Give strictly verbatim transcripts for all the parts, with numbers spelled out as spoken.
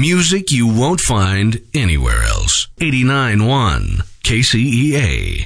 Music you won't find anywhere else. eighty-nine point one K C E A.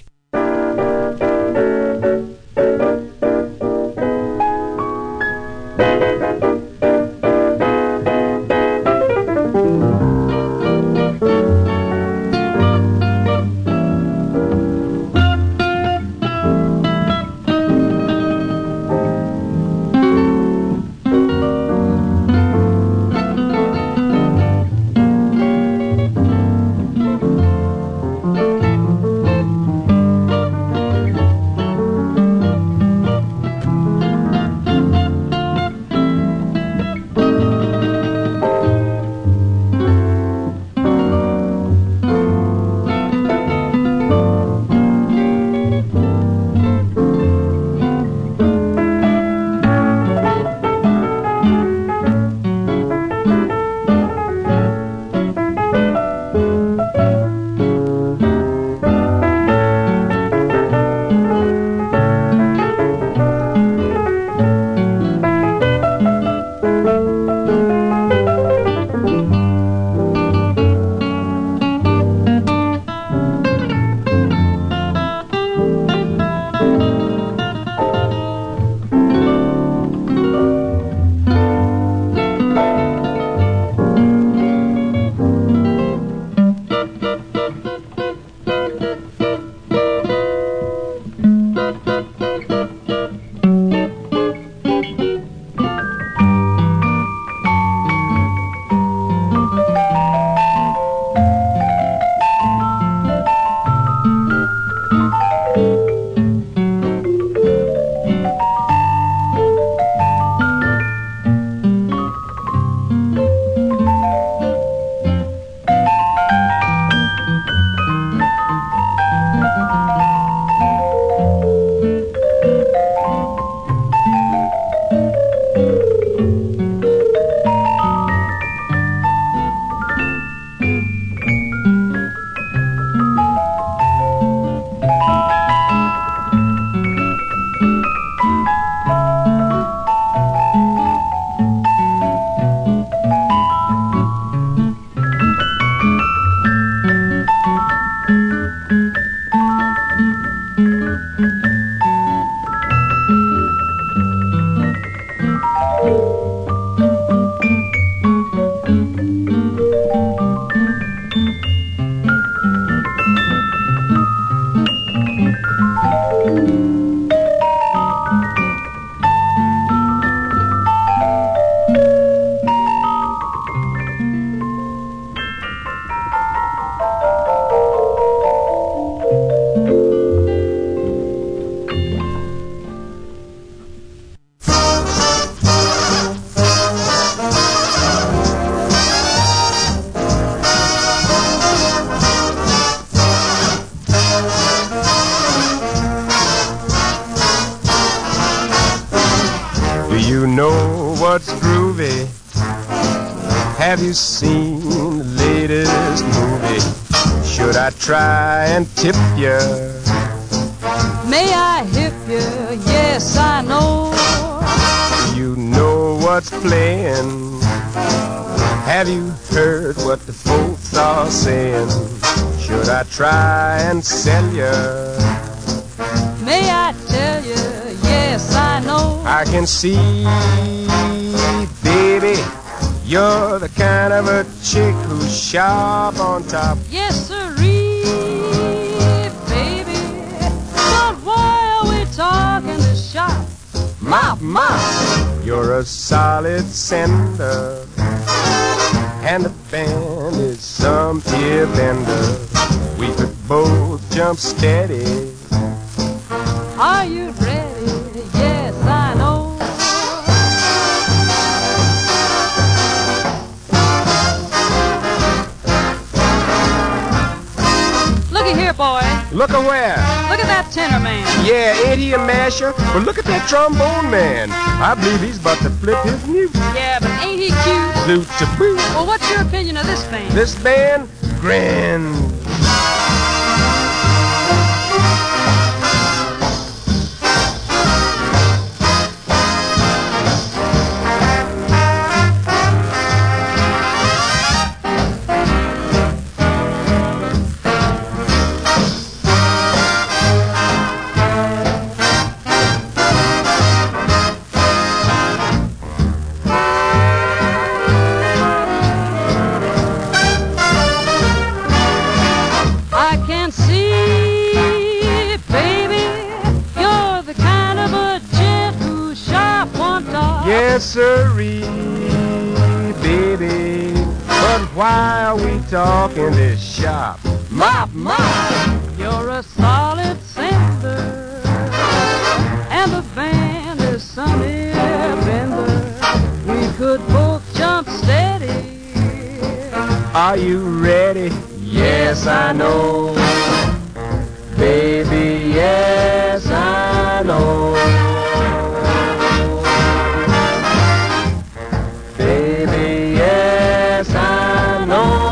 Have you seen the latest movie? Should I try and tip you? May I hip you? Yes, I know. You know what's playing. Have you heard what the folks are saying? Should I try and sell you? May I tell you? Yes, I know. I can see, baby, you're the kind of a chick who's sharp on top. Yes, sirree, baby. But why are we talking to shop? Mop, mop. You're a solid sender, and the band is some ear bender. We could both jump steady. Are you ready? Yes, I know. Looky here, boy. Look at where? Look at that tenor man. Yeah, ain't he a masher? But look at that trombone man. I believe he's about to flip his mute. Yeah, but ain't he cute? Flute to boot. Well, what's your opinion of this band? This band? Grand. siree, baby. But why are we talking this shop? Mop, mop, you're a solid cinder, and the band is Sonny Bender. We could both jump steady. Are you ready? Yes, I know. Baby, yes, I know. Baby, yes, I know.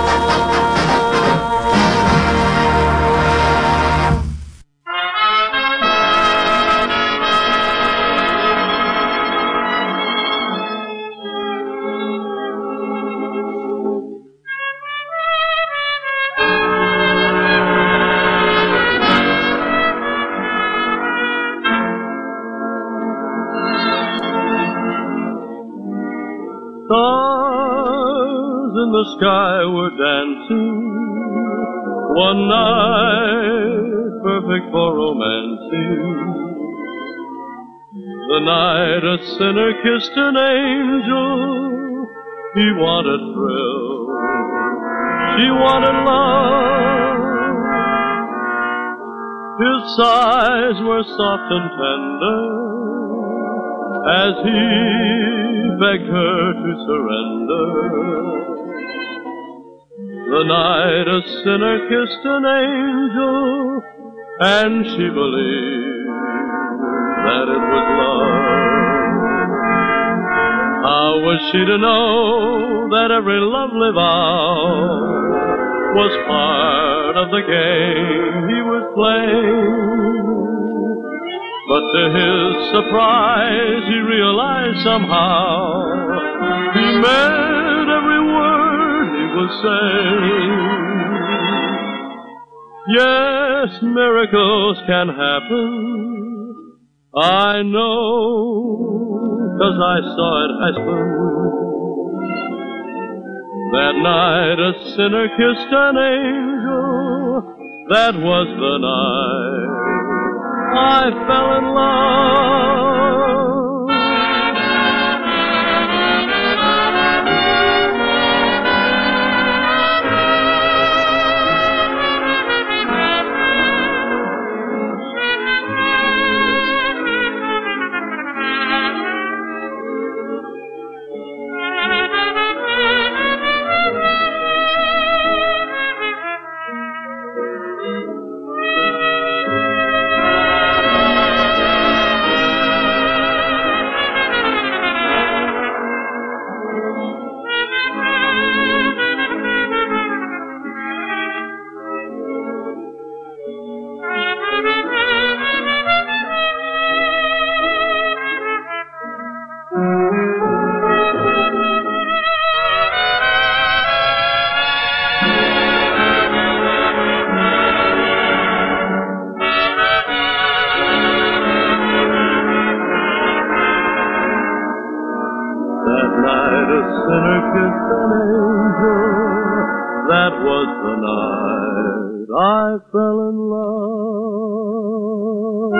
Stars in the sky were dancing one night, perfect for romancing. The night a sinner kissed an angel. He wanted thrill, she wanted love. His sighs were soft and tender as he begged her to surrender. The night a sinner kissed an angel, and she believed that it was love. How was she to know that every lovely vow was part of the game he was playing? But to his surprise, he realized somehow he meant every word he was saying. Yes, miracles can happen, I know, 'cause I saw it happen. That night a sinner kissed an angel, that was the night I fell in love. That was the night I fell in love.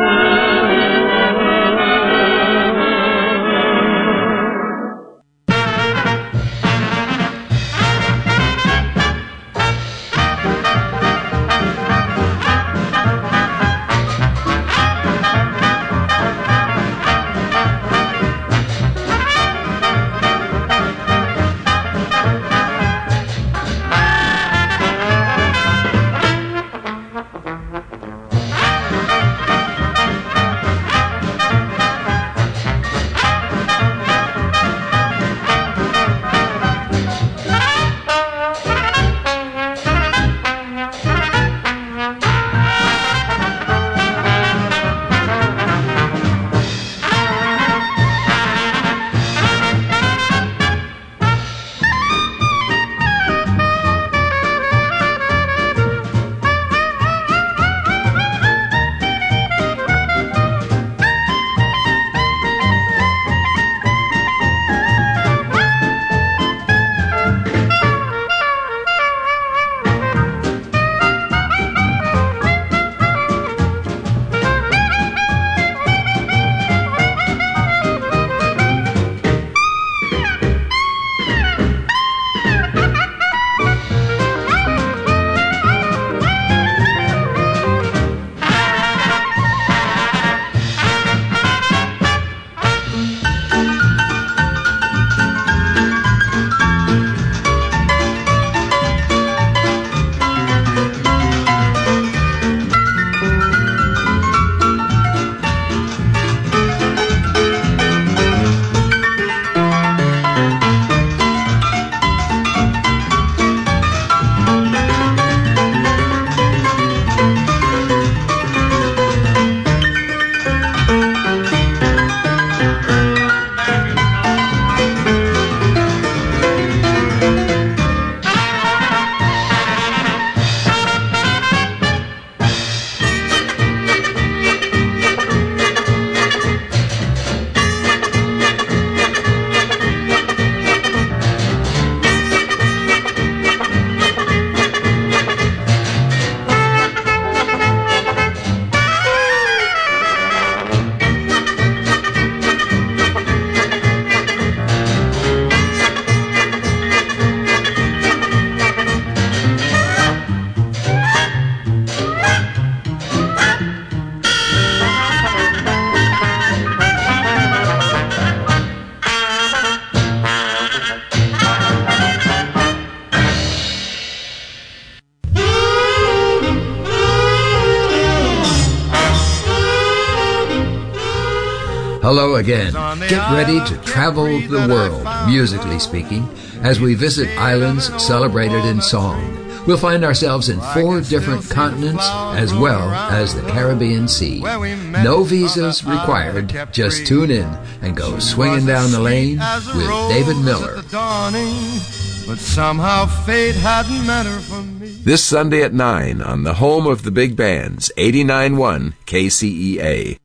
Hello again. Get ready to travel the world, musically speaking, as we visit islands celebrated in song. We'll find ourselves in four different continents as well as the Caribbean Sea. No visas required. Just tune in and go swinging down the lane with David Miller. But somehow fate hadn't meant her for me. This Sunday at nine on the home of the big bands, eighty-nine point one K C E A.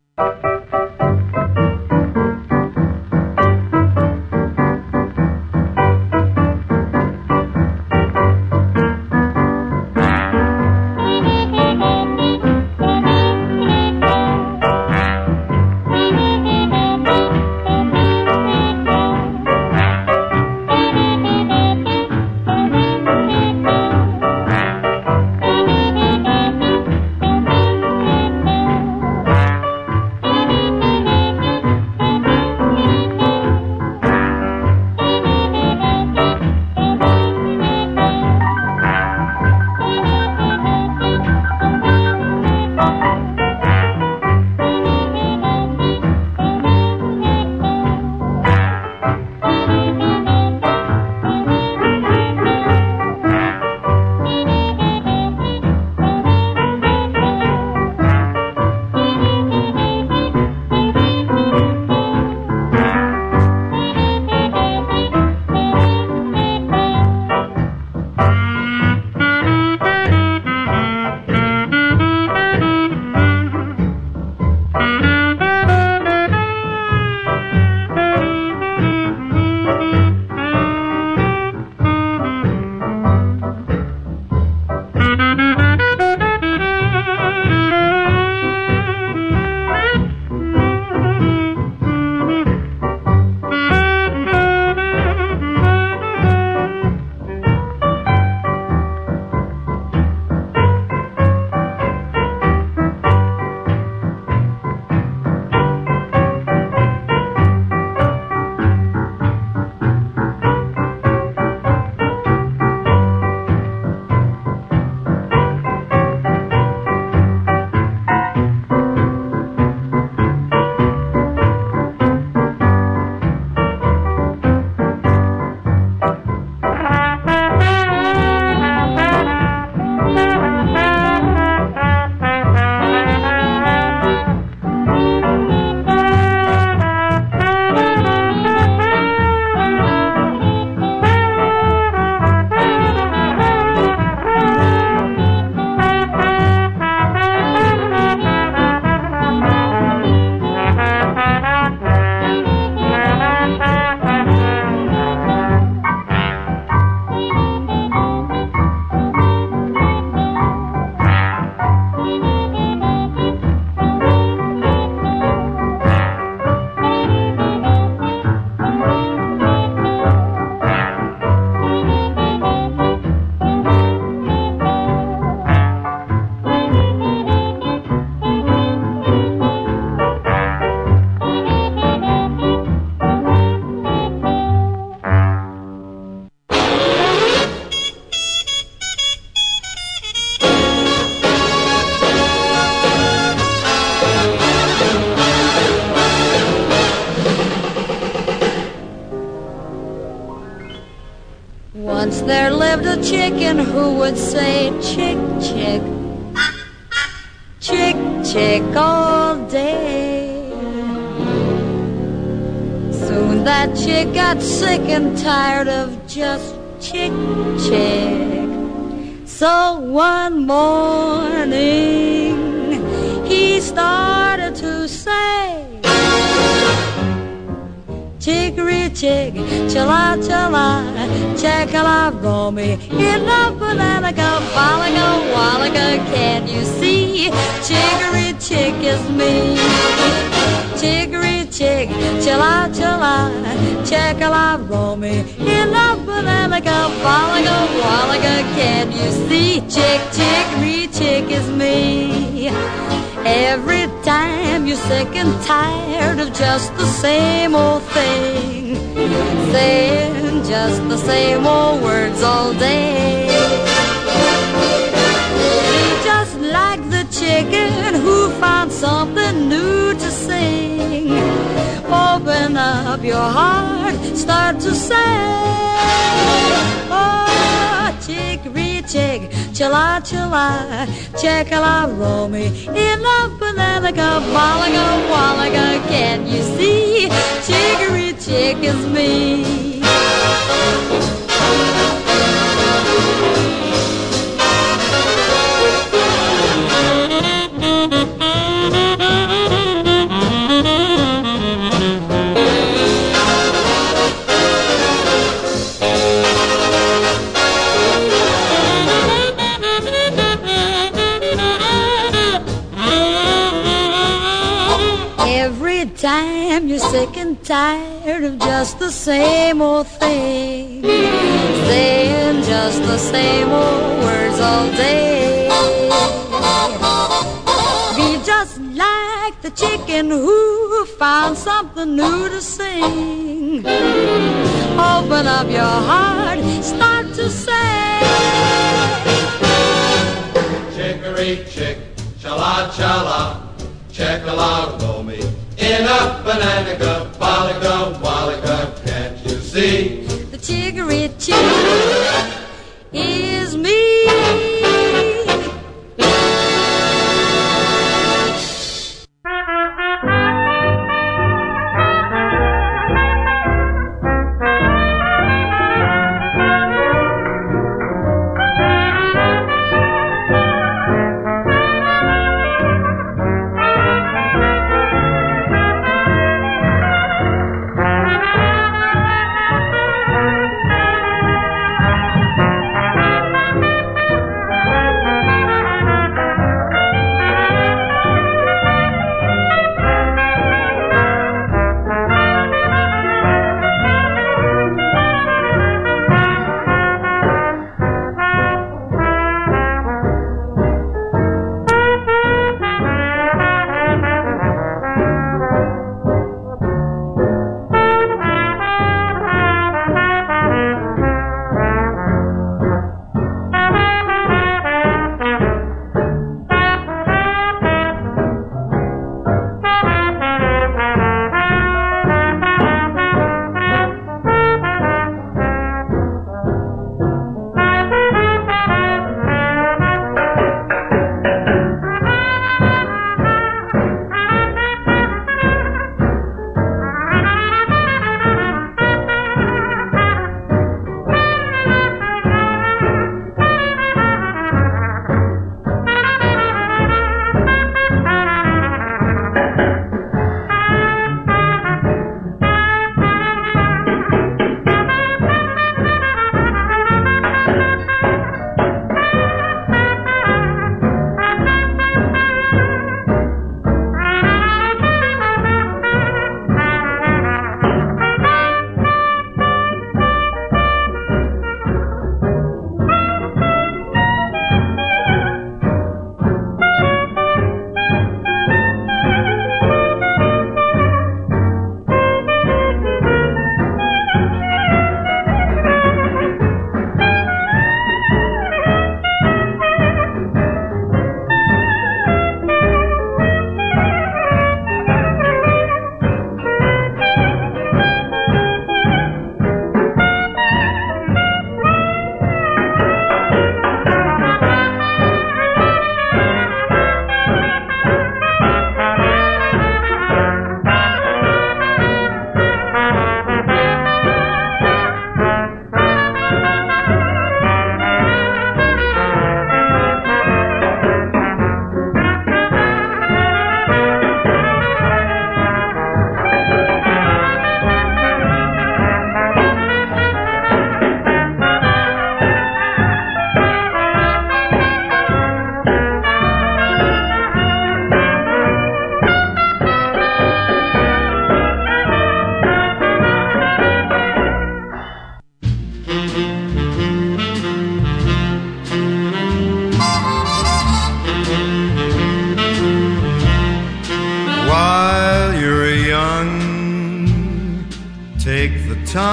Once there lived a chicken who would say chick, chick, chick, chick all day. Soon that chick got sick and tired of just chick, chick. So one morning he started to say, chicory chick, chilla chilla, checkala roll me in a banana cup, walaga walaga, can't you see? Chicory chick is me. Chicory chick, chilla chilla, checkala roll me in a banana cup, walaga walaga, can't you see? Chick, chicory chick is me. Every time you're sick and tired of just the same old thing, saying just the same old words all day. Be just like the chicken who found something new to sing. Open up your heart, start to say, oh, chicory chick, chilla chilla, check-a-la, me in a banana cup, wallaga, wallaga, can't you see? Chicory chick is me. Time you're sick and tired of just the same old thing, saying just the same old words all day. Be just like the chicken who found something new to sing. Open up your heart, start to say, chicory chick, chala chala, check-a-la, me in a banana cup, wallaga, wallaga, can't you see? The chicory chick is me. Take the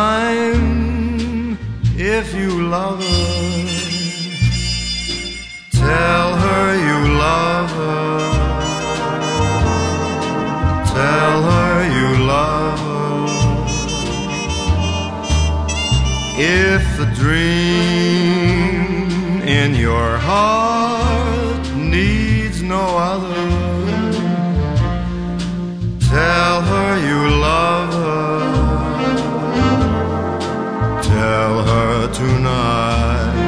time if you love her. Tell her you love her. Tell her you love her. If the dream in your heart needs no other, tell her you love her. Tell her tonight.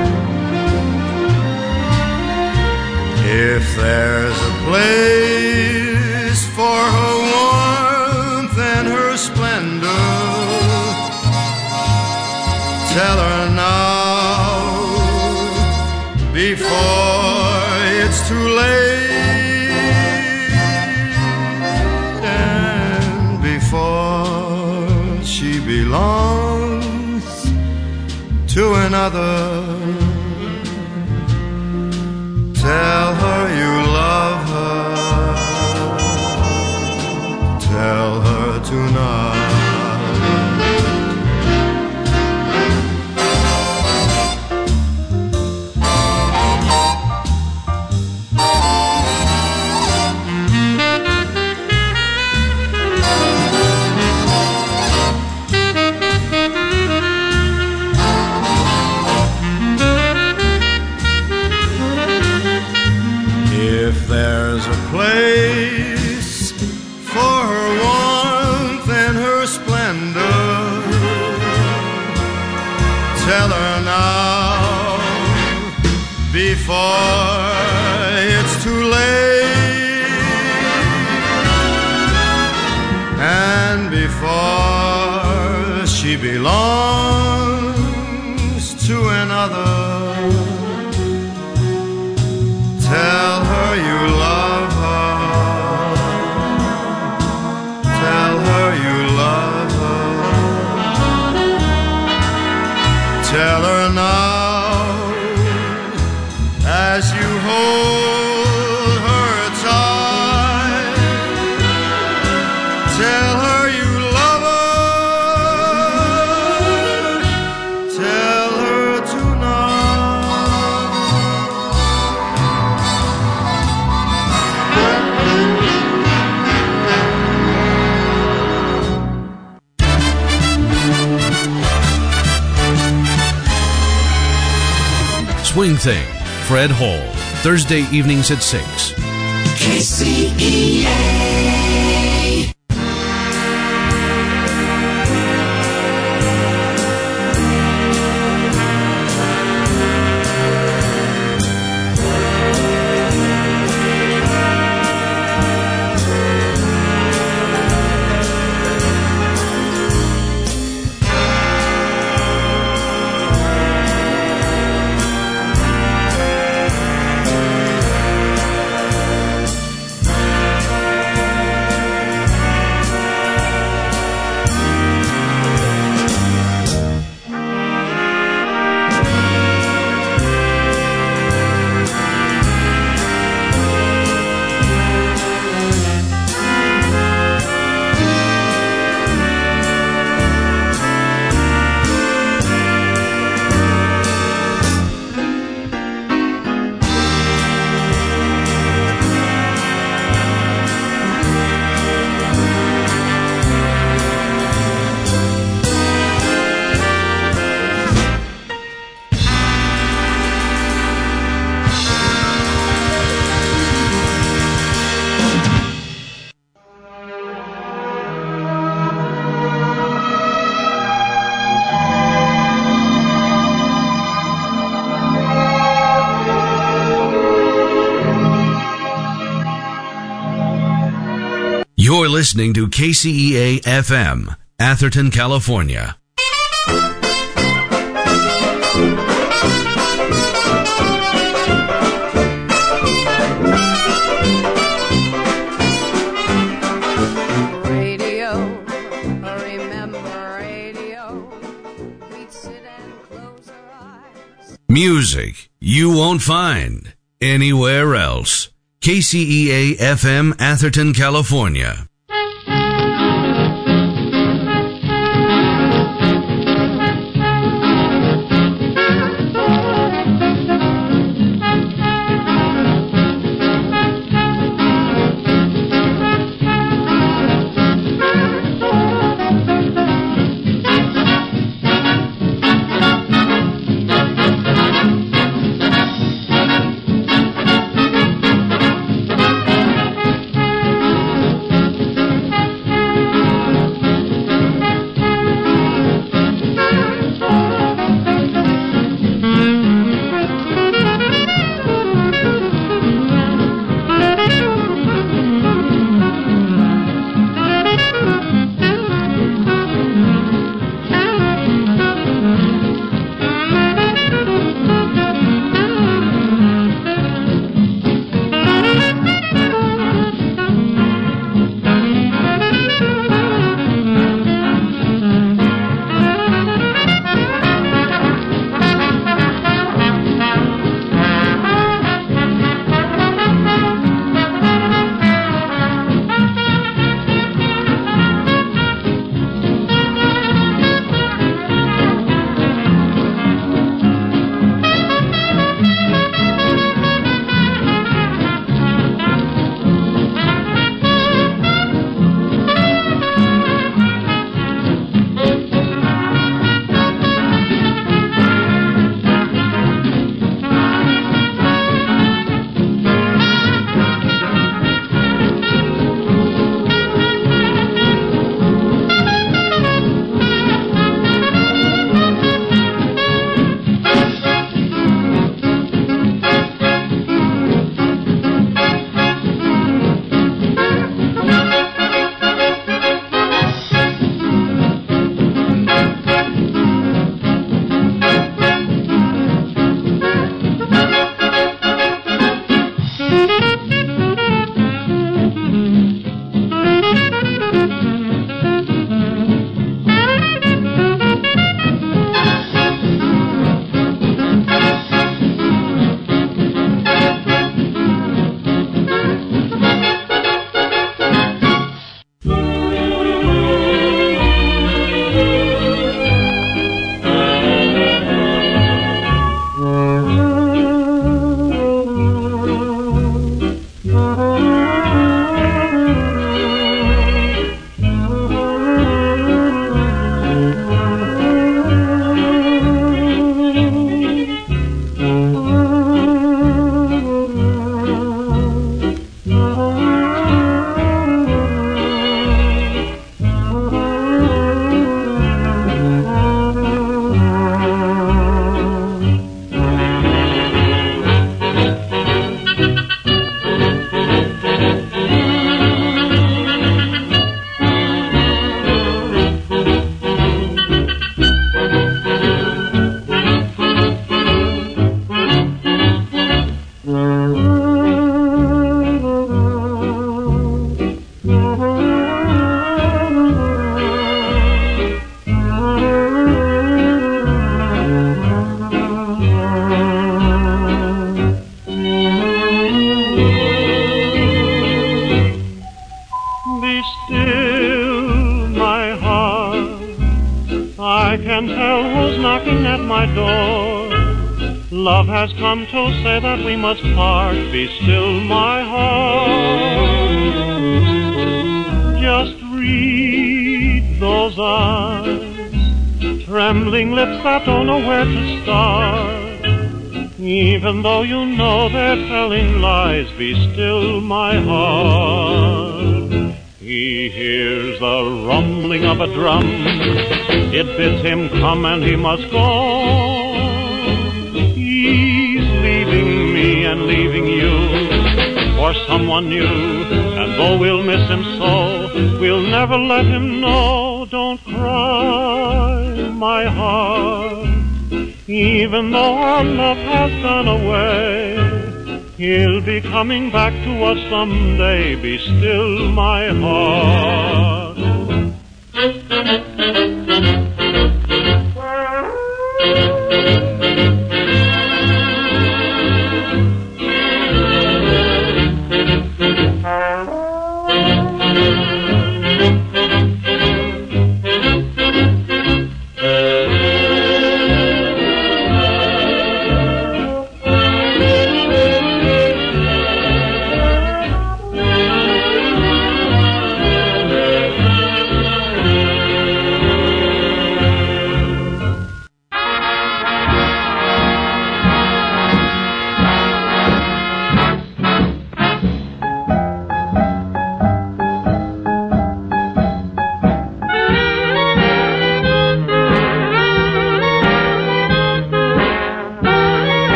If there's a place for her warmth and her splendor, tell her now before it's too late, and before she belongs to another. Tell her you love her. Tell her tonight. Place for her warmth and her splendor, tell her now before it's too late, and before she belongs to another. Tell her you love her. Tell her you love her. Tell her now as you hold her tight. Tell her you love her. Tell her tonight. Swing Thing, Fred Hall, Thursday evenings at six. K C E A. You're listening to K C E A F M, Atherton, California. Radio, remember radio. We'd sit and close our eyes. Music you won't find anywhere else. K C E A F M, Atherton, California. girl who's knocking at my door. Love has come to say that we must part. Be still, my heart. Just read those eyes, trembling lips that don't know where to start. Even though you know they're telling lies, be still, my heart. He hears the rumbling of a drum. It bids him come and he must go. He's leaving me and leaving you for someone new. And though we'll miss him so, we'll never let him know. Don't cry, my heart. Even though our love has gone away, he'll be coming back to us someday. Be still, my heart.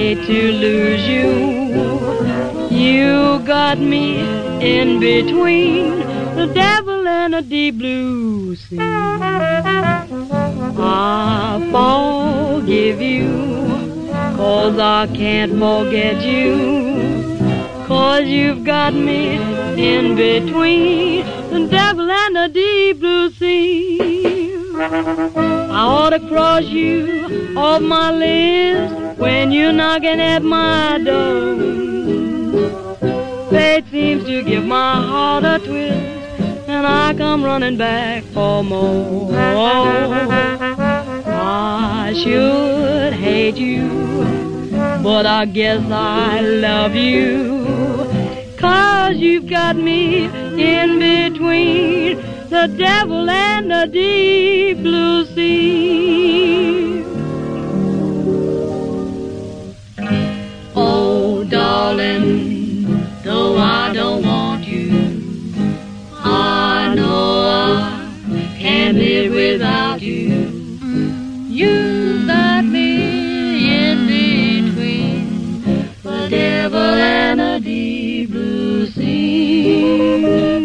hate to lose you. You got me in between the devil and a deep blue sea. I forgive you, 'cause I can't forget you, 'cause you've got me in between the devil and the deep blue sea. I ought to cross you off my list when you're knocking at my door. Fate seems to give my heart a twist, and I come running back for more. I should hate you, but I guess I love you, 'cause you've got me in between the devil and the deep blue sea. Oh, darling, though I don't want you, I know I can't live without you. You got me in between the devil and the deep blue sea.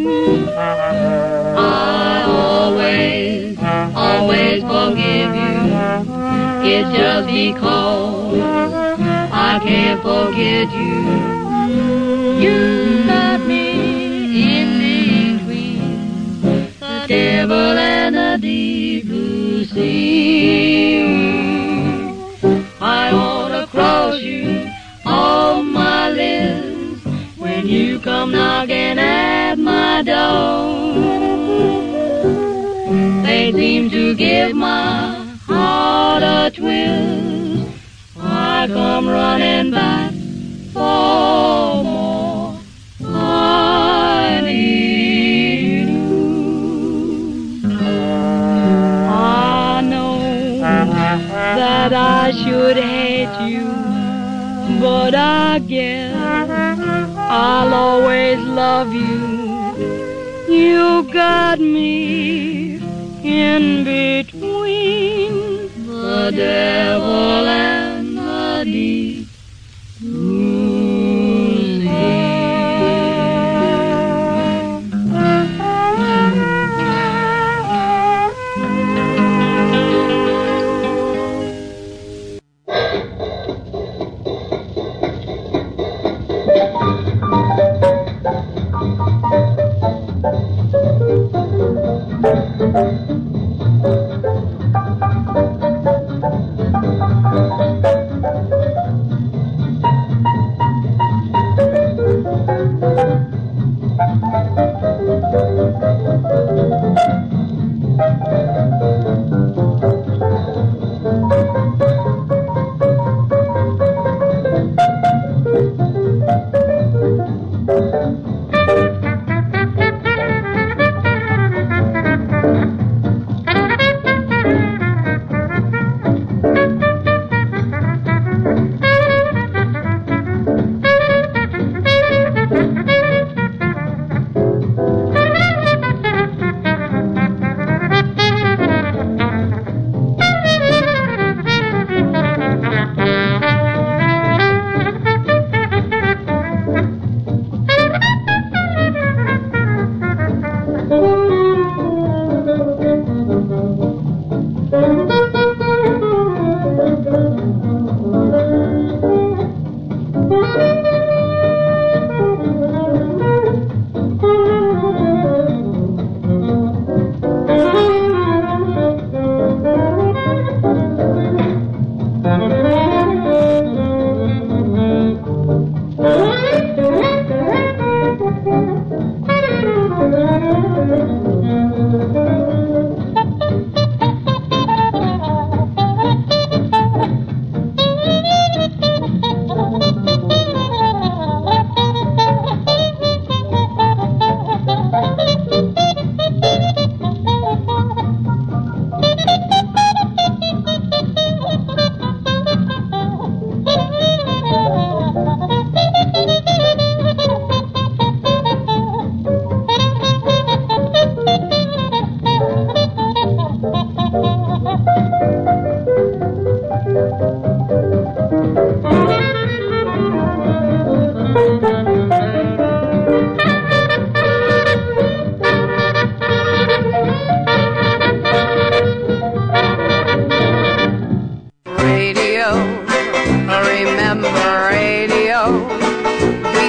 I always, always forgive you. It's just because I can't forget you. You got me in between the devil and the deep blue sea. I ought to cross you off my list when you come knocking at my door. They seem to give my heart a twist. I come running back for more. I need you. I know that I should hate you, but I guess I'll always love you. You got me in between the devil and the deep blue sea.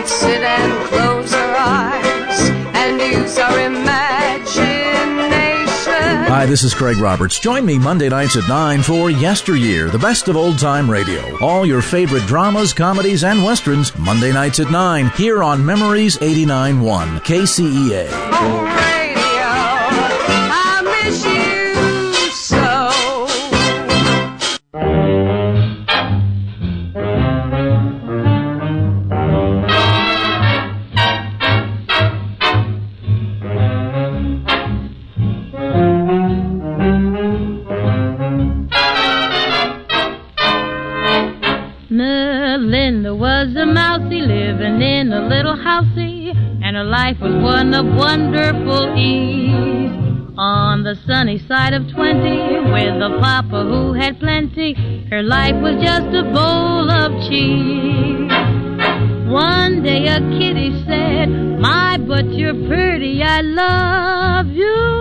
we'd sit and close our eyes and use our imagination. Hi, this is Craig Roberts. Join me Monday nights at nine for Yesteryear, the best of old-time radio. All your favorite dramas, comedies, and westerns, Monday nights at nine, here on Memories eighty-nine point one, K C E A. Oh, radio, I miss you so. Melinda was a mousey living in a little housey, and her life was one of wonderful ease. On the sunny side of twenty, with a papa who had plenty, her life was just a bowl of cheese. One day a kitty said, "My, but you're pretty, I love you."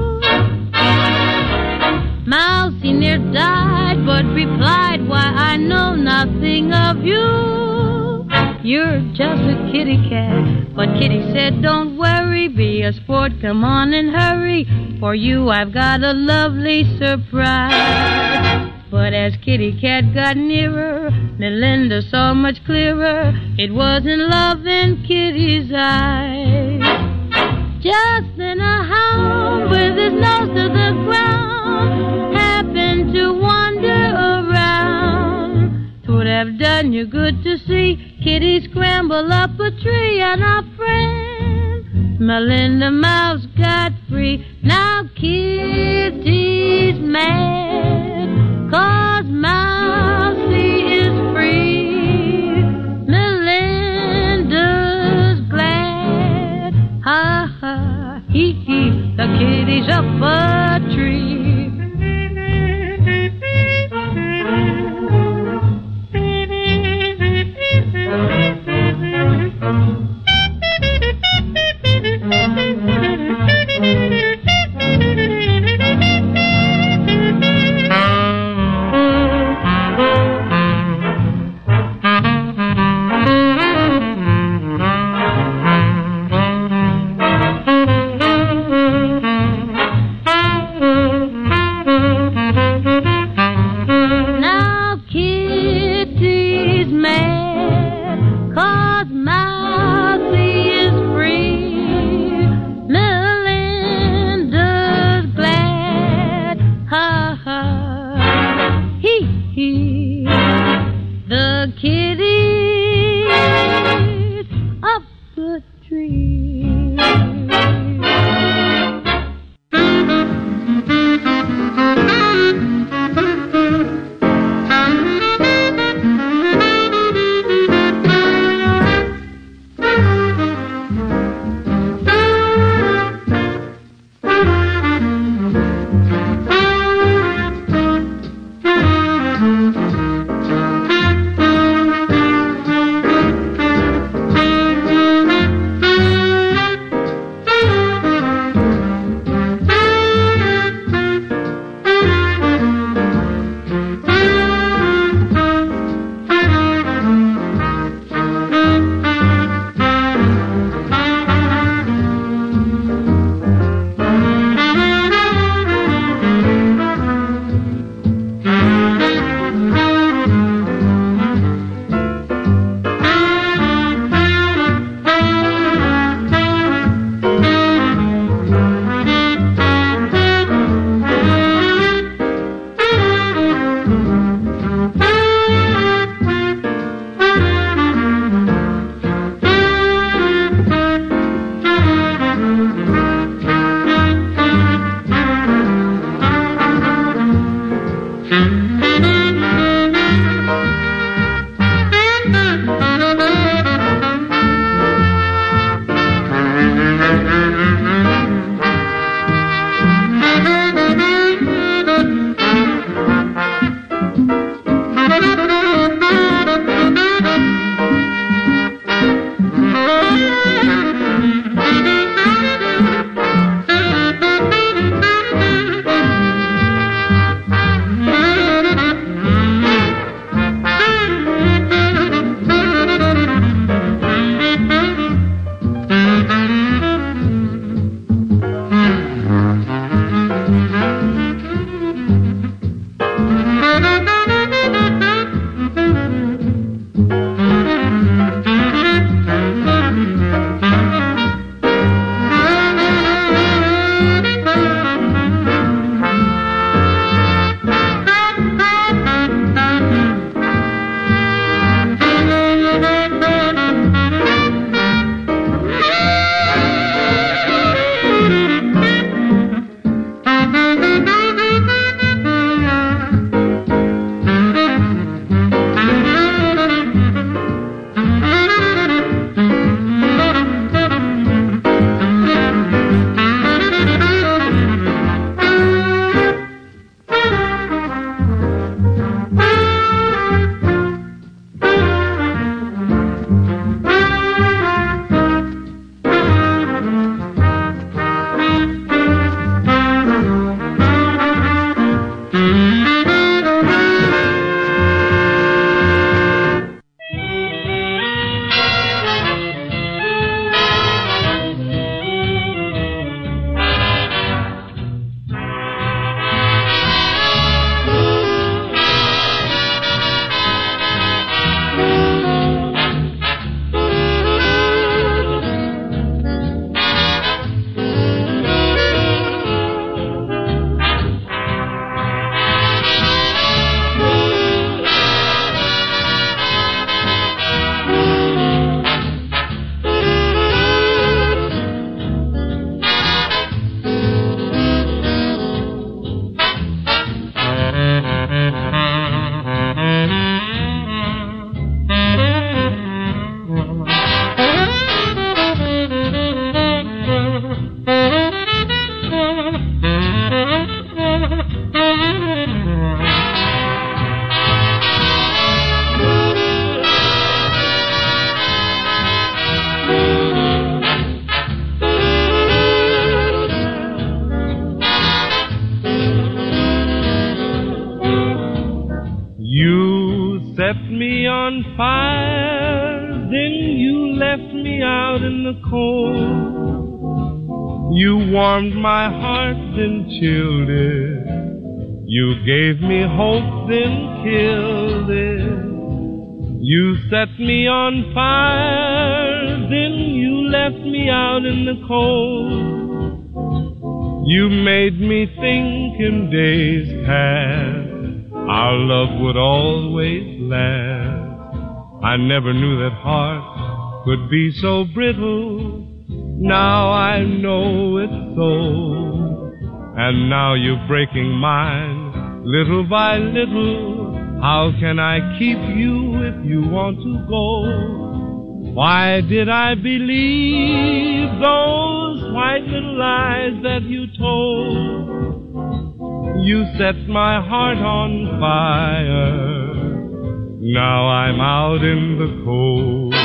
Mousie near died, but replied, "Why, I know nothing of you. You're just a kitty cat." But Kitty said, "Don't worry, be a sport, come on and hurry. For you I've got a lovely surprise." But as Kitty Cat got nearer, Melinda saw much clearer it wasn't love in Kitty's eyes. Just then a hound with his nose to the ground happened to wander around. 'Twould have done you good to see Kitty scramble up a tree, and our friend Melinda Mouse got free. Now Kitty's mad 'cause Mousie is free. Melinda's glad, ha ha, hee hee, the kitty's up a tree. on fire, then you left me out in the cold. You warmed my heart, then chilled it. You gave me hope, then killed it. You set me on fire, then you left me out in the cold. You made me think in days past our love would always last. I never knew that hearts could be so brittle. Now I know it's so. And now you're breaking mine little by little. How can I keep you if you want to go? Why did I believe those white little lies that you told? You set my heart on fire. Now I'm out in the cold.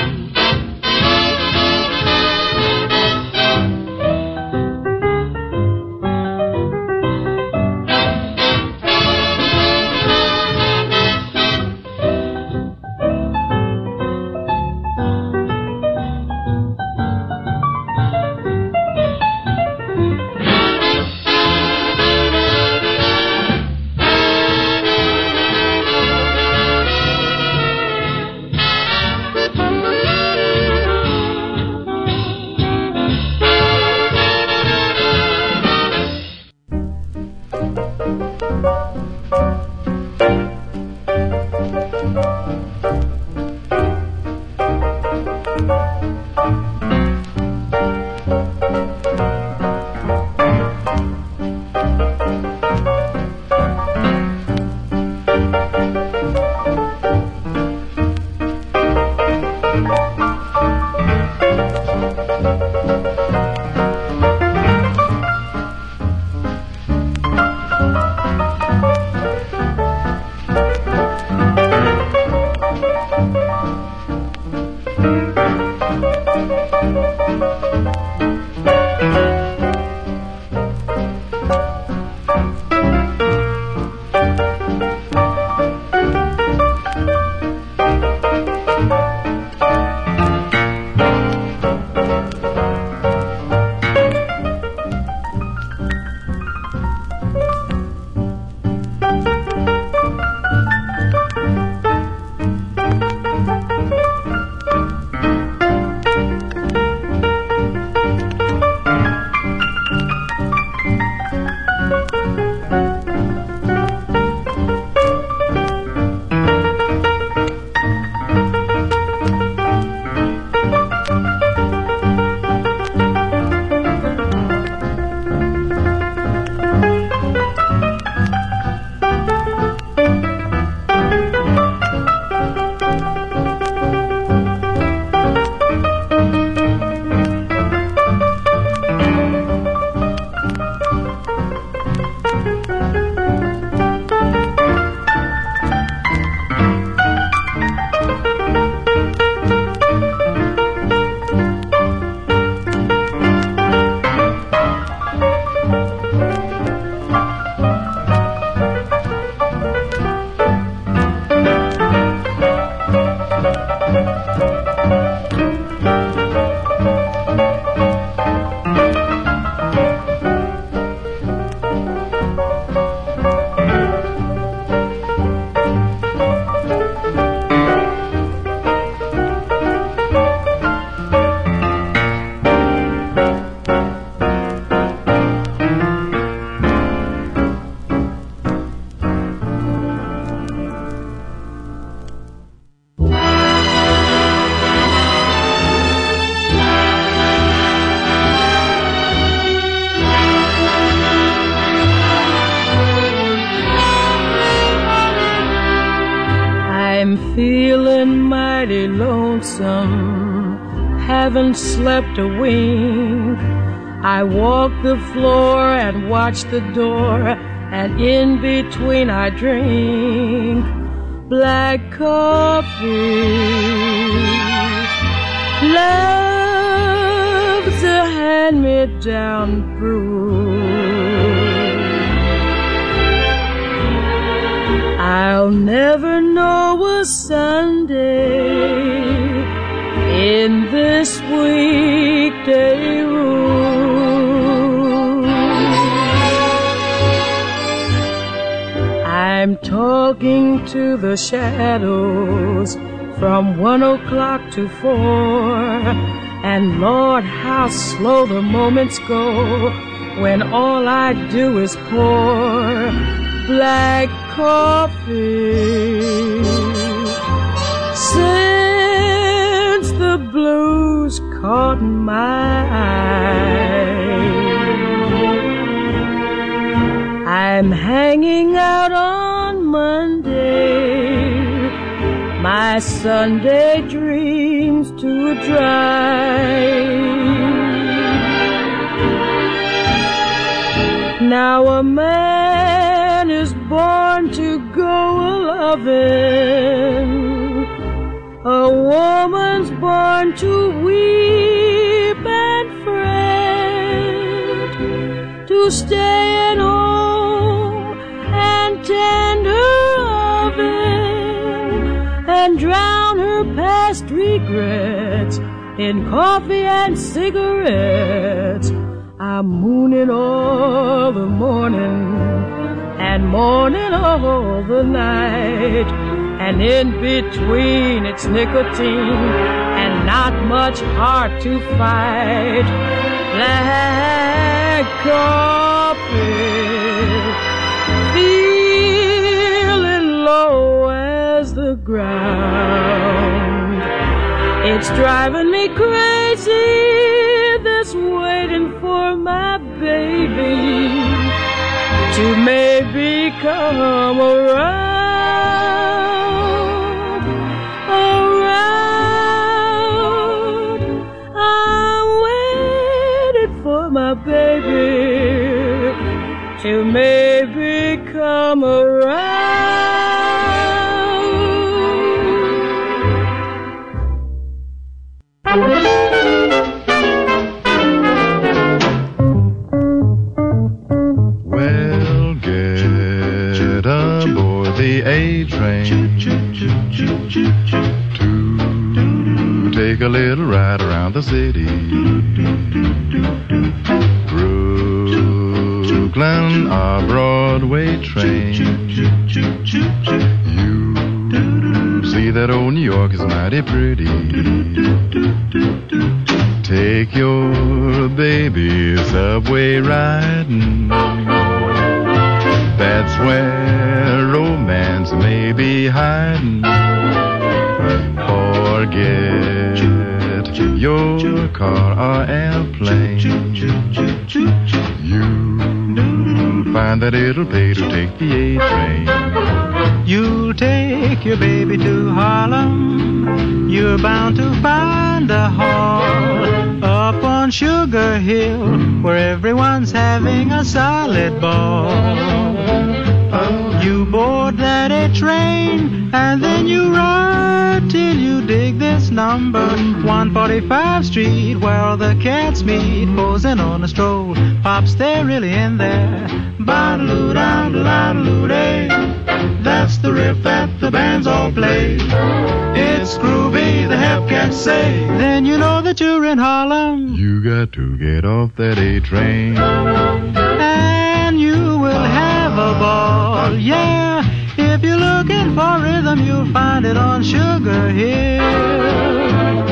feeling mighty lonesome, haven't slept a wink. I walk the floor and watch the door, and in between I drink black coffee. Love's a hand-me-down brew. I'll never know a Sunday in this weekday room. I'm talking to the shadows from one o'clock to four, and Lord, how slow the moments go when all I do is pour black coffee. Since the blues caught my eye, I'm hanging out on Monday, my Sunday dreams to dry. Now a man is born to go a-loving, a woman's born to weep and fret, to stay at home and tend her oven and drown her past regrets in coffee and cigarettes. I'm mooning all the morning and morning all the night, and in between it's nicotine and not much heart to fight. Black coffee, feeling low as the ground. It's driving me crazy, this waiting for my baby to maybe come around, around. I'm waiting for my baby to maybe come around. Well, get aboard the A train to take a little ride around the city. Brooklyn, our Broadway train. You see that old New York is mighty pretty. Take your baby subway riding. That's where romance may be hiding. Forget your car or airplane. You'll find that it'll pay to take the A train. You'll take your baby to Harlem. You're bound to find a hall up on Sugar Hill where everyone's having a solid ball. You board that A train and then you ride till you dig this number, one forty-five Street, where all the cats meet, posing on a stroll. Pops, they're really in there. Ba-da-loo-da-da-da-doo-day. That's the riff that the bands all play. It's groovy, the hep cats say. Then you know that you're in Harlem. You got to get off that A train, and you will have a ball. Yeah, if you're looking for rhythm, you'll find it on Sugar Hill.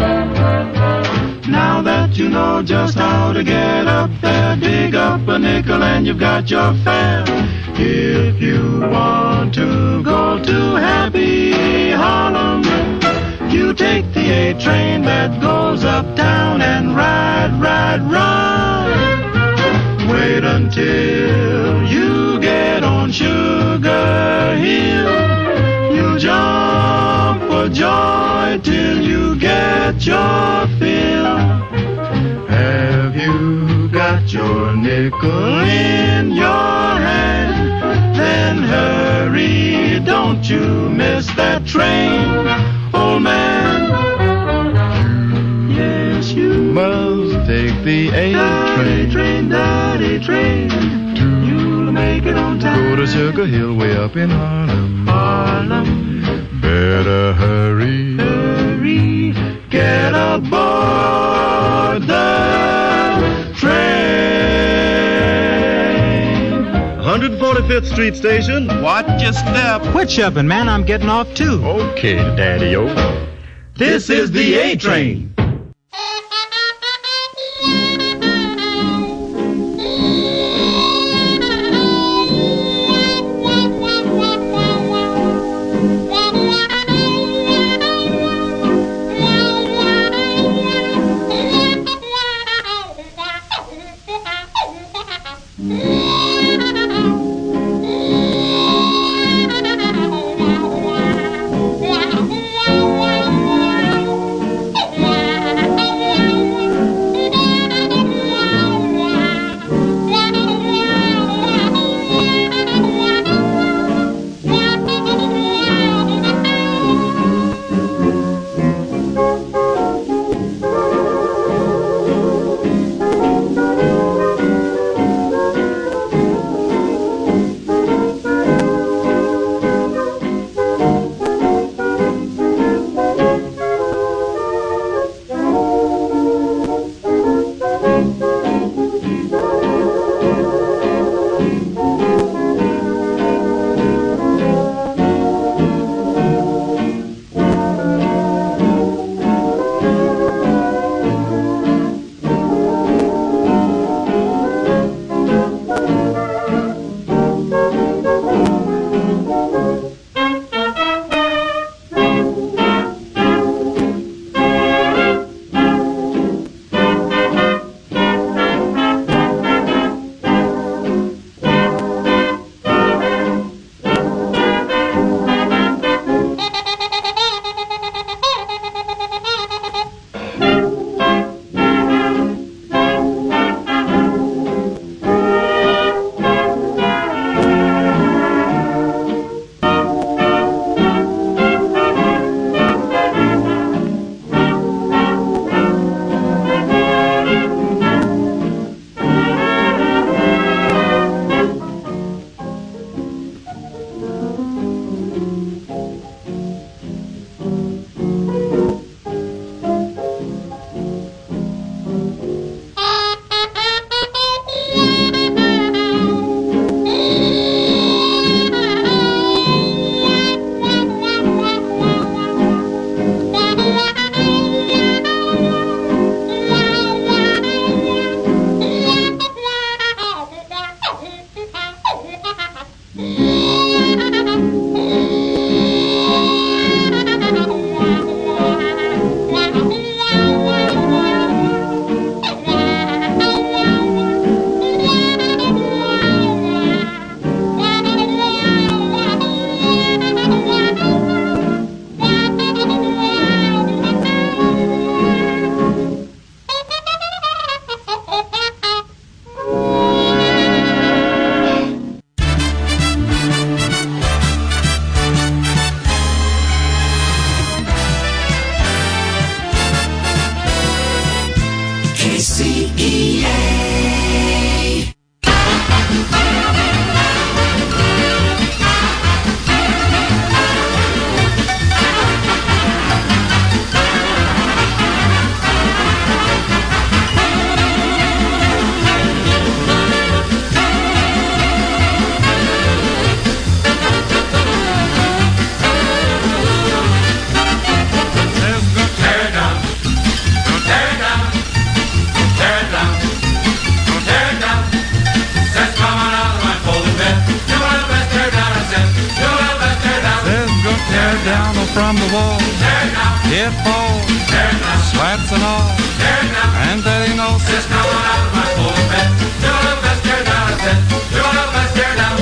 Now that you know just how to get up there, dig up a nickel and you've got your fare. If you want to go to happy Harlem, you take the A train that goes uptown and ride, ride, ride. Wait until you get on Sugar Hill. You'll jump for joy till you get your fill. Have you got your nickel in your hand? Then hurry, don't you miss that train, old man. Yes, you must take the A train. train, daddy train. You'll make it on time. Go to Sugar Hill way up in Harlem. Harlem. Better hurry, hurry, get aboard the train. one forty-fifth Street Station. Watch your step. Quit shoving, man. I'm getting off, too. Okay, Daddy-o. This is the A-Train. from the wall. It falls, slats and all, and that ain't all. Just coming out of my full bed. Do the best tear down, I said. Do the best tear down.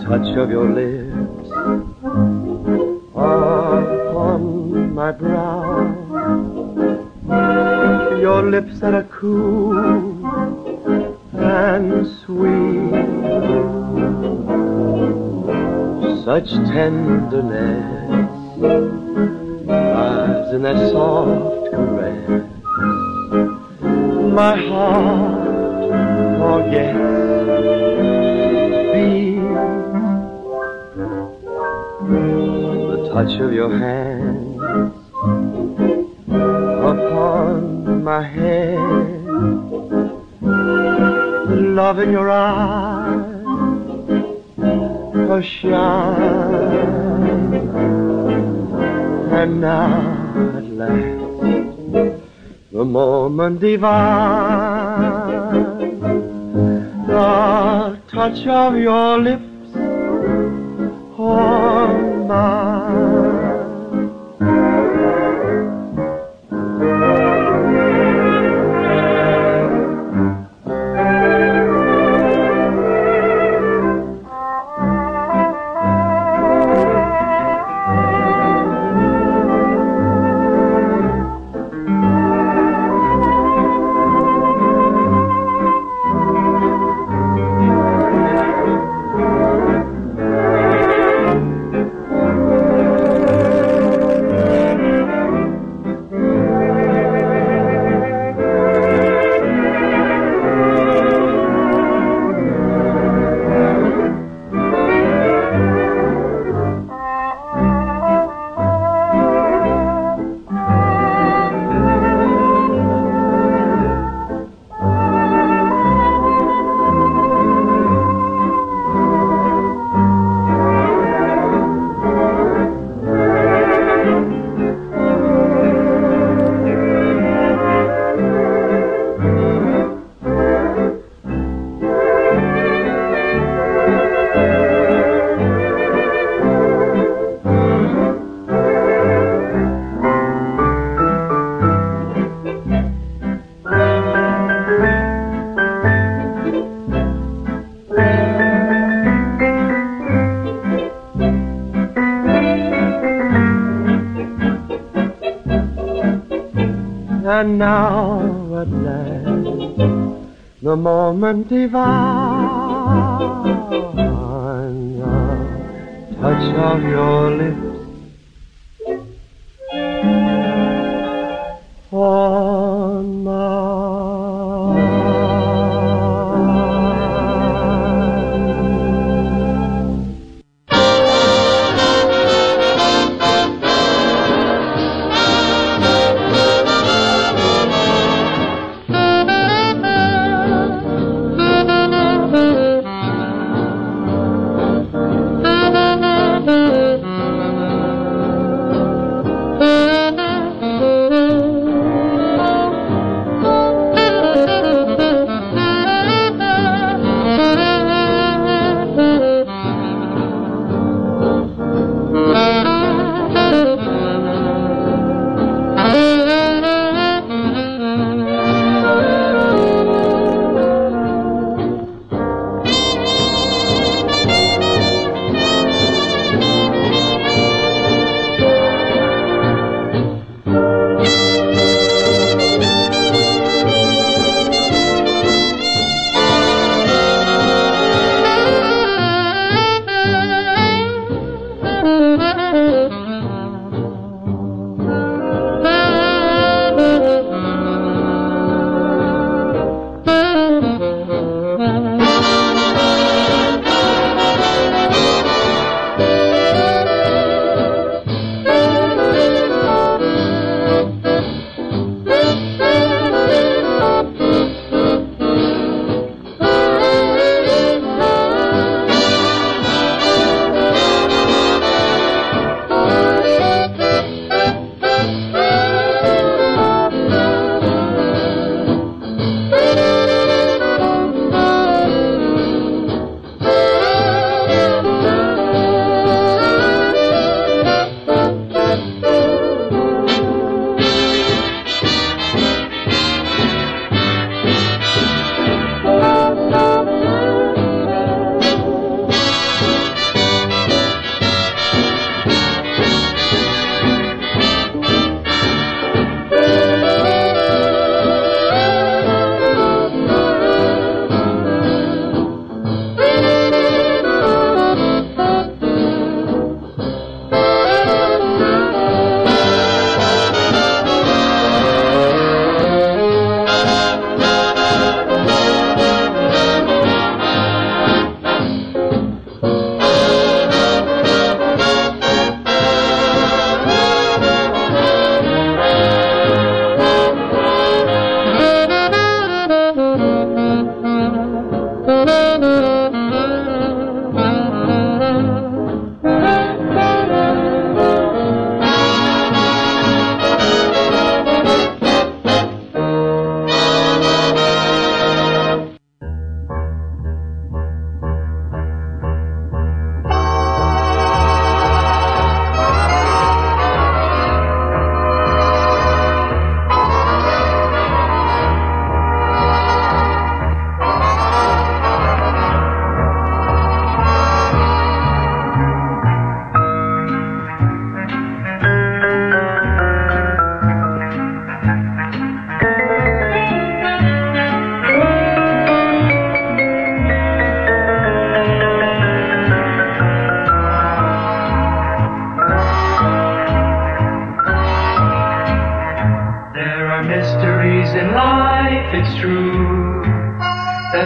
touch of your lips upon my brow, your lips that are cool and sweet, such tenderness lies in that soft caress. My heart forgets beat. The touch of your hand upon my head, love in your eyes, a shine. And now at last, the moment divine, the touch of your lips on mine. And now at last, the moment divine, the touch of your lips on mine.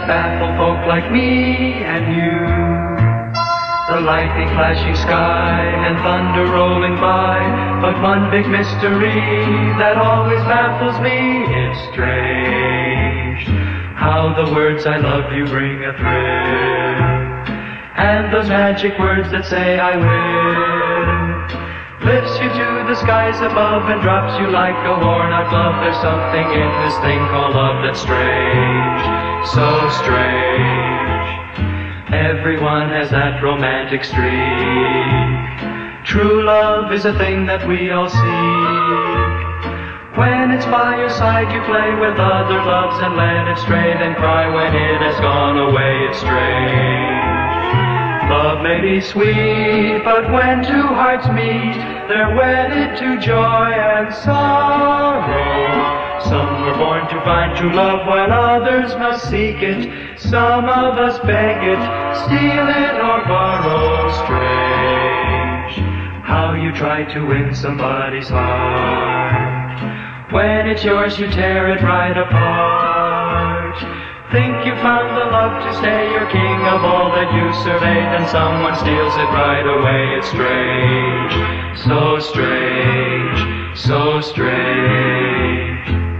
that baffle folk like me and you. The lightning flashing sky and thunder rolling by, but one big mystery that always baffles me. It's strange how the words I love you bring a thrill, and those magic words that say I will, lifts you to the skies above and drops you like a worn-out glove. There's something in this thing called love that's strange, so strange. Everyone has that romantic streak. True love is a thing that we all seek. When it's by your side you play with other loves and let it stray, then cry when it has gone away. It's strange. Love may be sweet, but when two hearts meet, they're wedded to joy and sorrow. Some were born to find true love while others must seek it. Some of us beg it, steal it or borrow. Strange how you try to win somebody's heart. When it's yours you tear it right apart. Think you found the love to stay your king of all that you surveyed, and someone steals it right away. It's strange, so strange, so strange.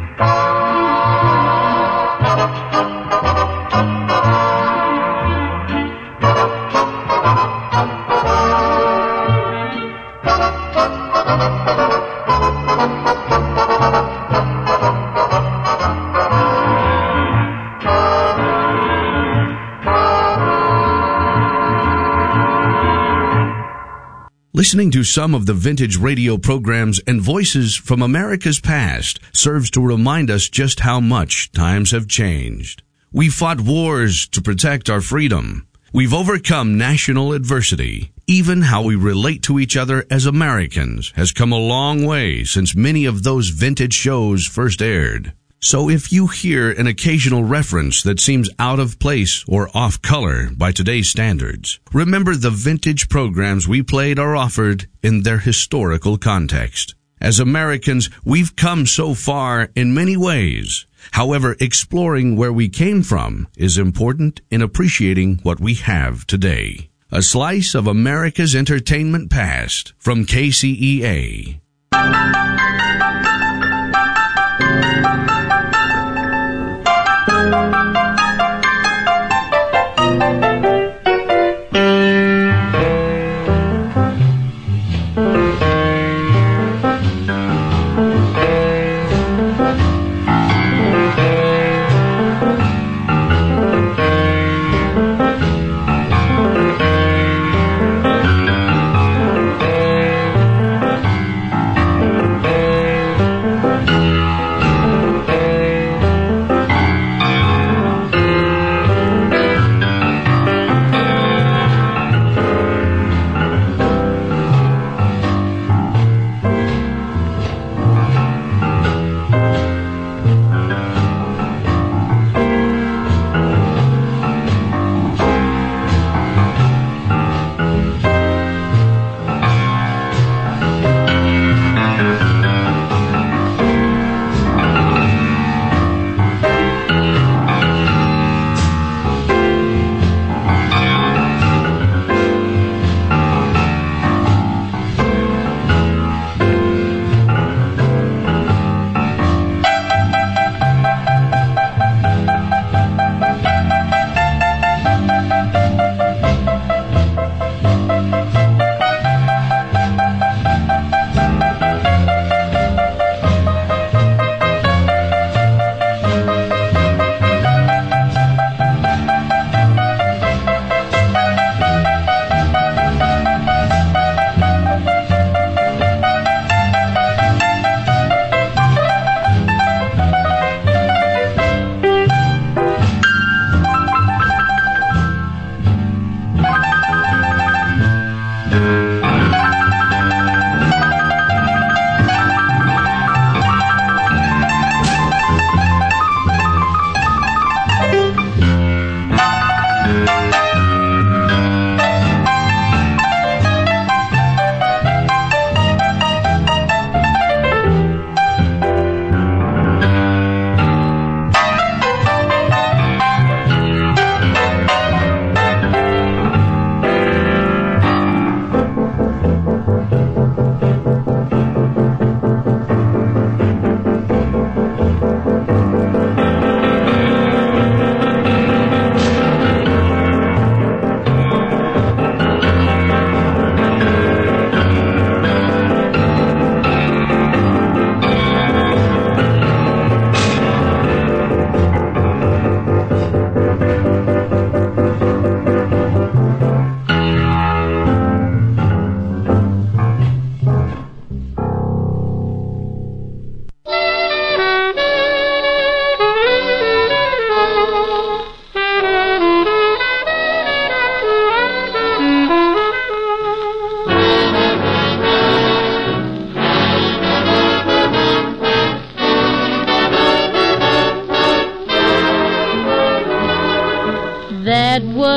Listening to some of the vintage radio programs and voices from America's past serves to remind us just how much times have changed. We fought wars to protect our freedom. We've overcome national adversity. Even how we relate to each other as Americans has come a long way since many of those vintage shows first aired. So if you hear an occasional reference that seems out of place or off color by today's standards, remember the vintage programs we played are offered in their historical context. As Americans, we've come so far in many ways. However, exploring where we came from is important in appreciating what we have today. A slice of America's entertainment past from K C E A.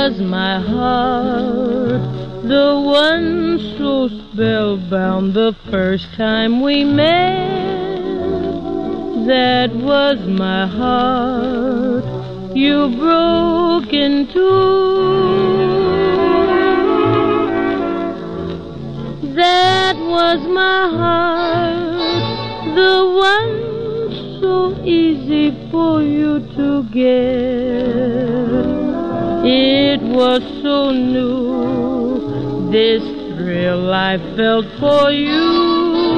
was my heart, the one so spellbound the first time we met. That was my heart you broke in two. That was my heart, the one so easy for you to get. It was so new, this thrill I felt for you.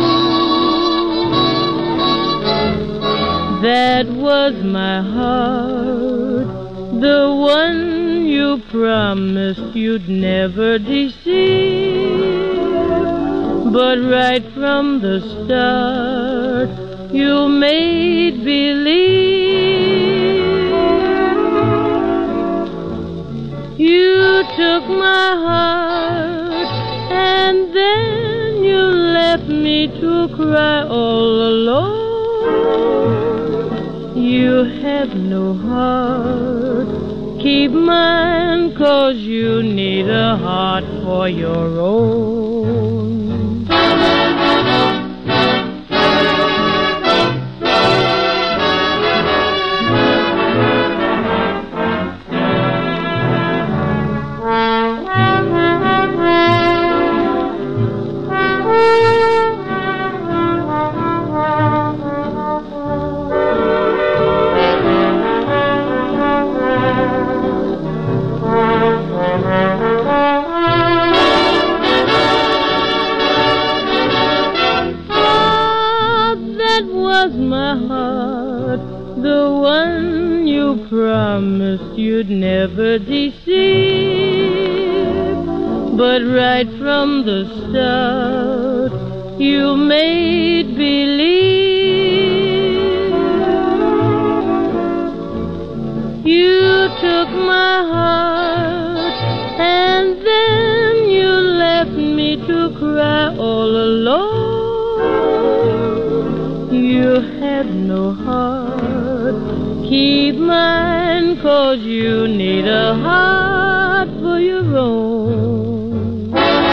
That was my heart, the one you promised you'd never deceive. But right from the start, you made believe. You took my heart, and then you left me to cry all alone. You have no heart, keep mine, 'cause you need a heart for your own. Promised you'd never deceive, but right from the start you made believe. You took my heart, and then you left me to cry all alone. You had no heart, keep mine, 'cause you need a heart for your own.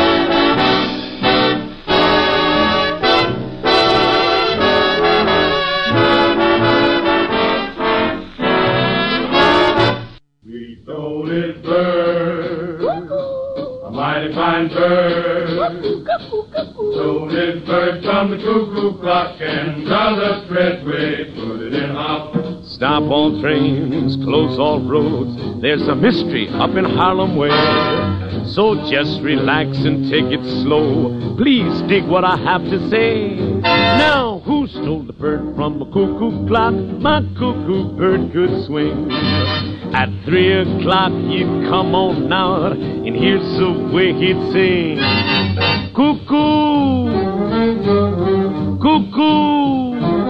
We stole his bird, a mighty fine bird. Stole his bird from the cuckoo clock, and Brother Fredway put it in hop. Stop all trains, close all roads. There's a mystery up in Harlem way. So just relax and take it slow. Please dig what I have to say. Now, who stole the bird from the cuckoo clock? My cuckoo bird could swing. At three o'clock he'd come on out, and here's the way he'd sing. Cuckoo, cuckoo,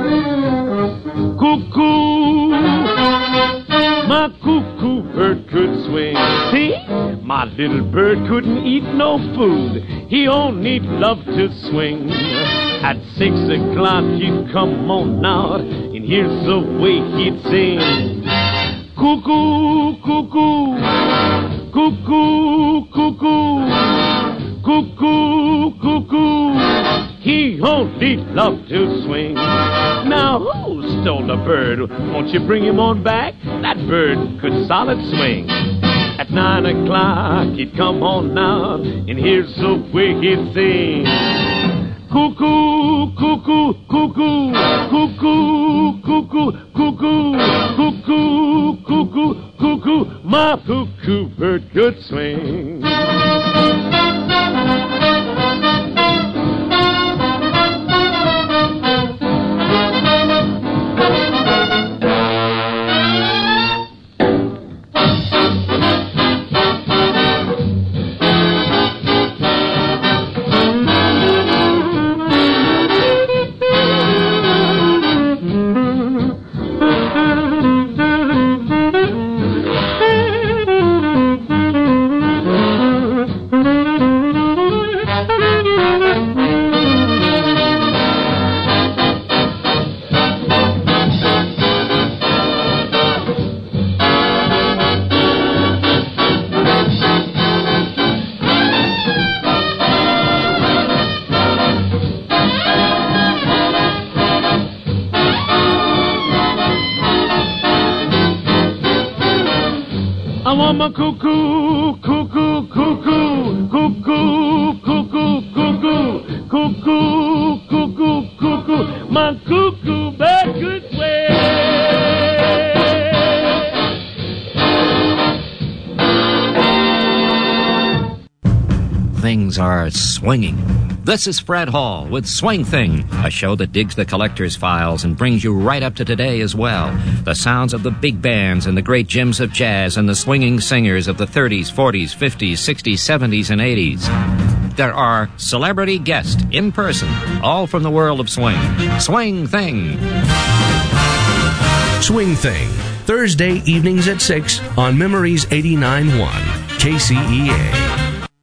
cuckoo. My cuckoo bird could swing. See, my little bird couldn't eat no food. He only loved to swing. At six o'clock he'd come on out, and here's the way he'd sing. Cuckoo, cuckoo, cuckoo, cuckoo, cuckoo, cuckoo. He only loved to swing. Now who stole the bird? Won't you bring him on back? That bird could solid swing. At nine o'clock he'd come on out, and here's the way he'd sing. Cuckoo, cuckoo, cuckoo, cuckoo, cuckoo, cuckoo, cuckoo, cuckoo, cuckoo. My cuckoo bird could swing. I'm a cuckoo, cuckoo, cuckoo, cuckoo, cuckoo, cuckoo, cuckoo, cuckoo, cuckoo, my cuckoo back good way. Things are swinging. This is Fred Hall with Swing Thing, a show that digs the collector's files and brings you right up to today as well. The sounds of the big bands and the great gems of jazz and the swinging singers of the thirties, forties, fifties, sixties, seventies, and eighties. There are celebrity guests in person, all from the world of swing. Swing Thing. Swing Thing, Thursday evenings at six on Memories eighty-nine point one, K C E A.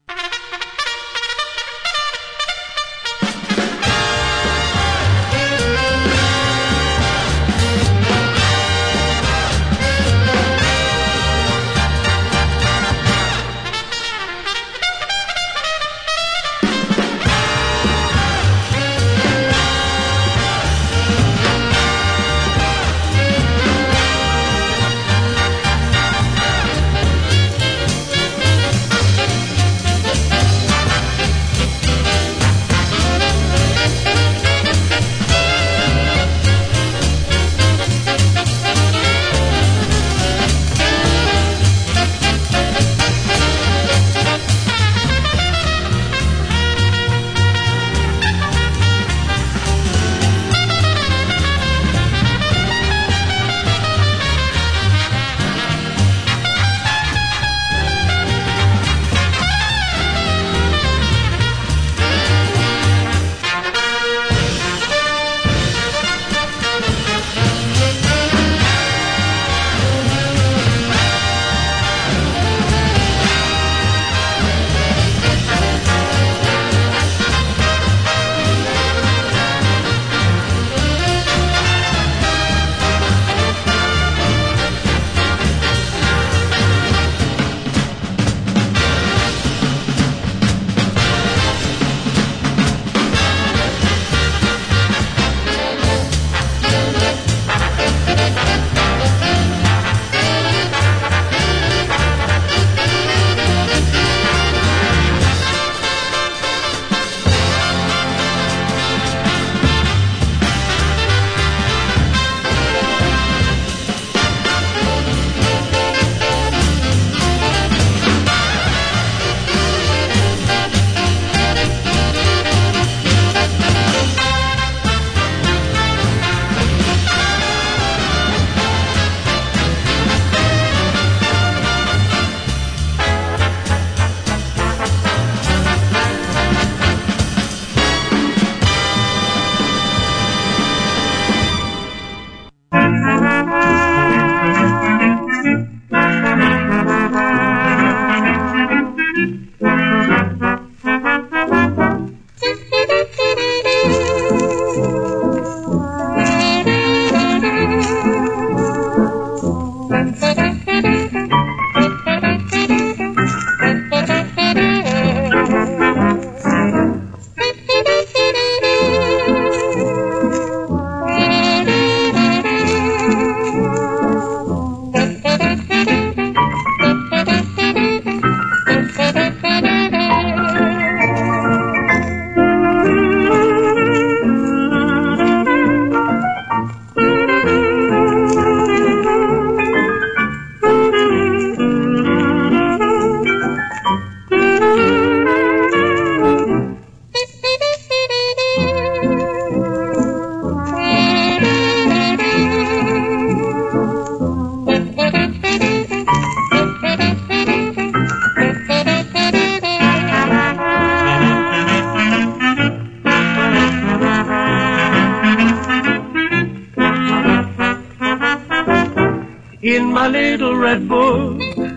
In my little red book,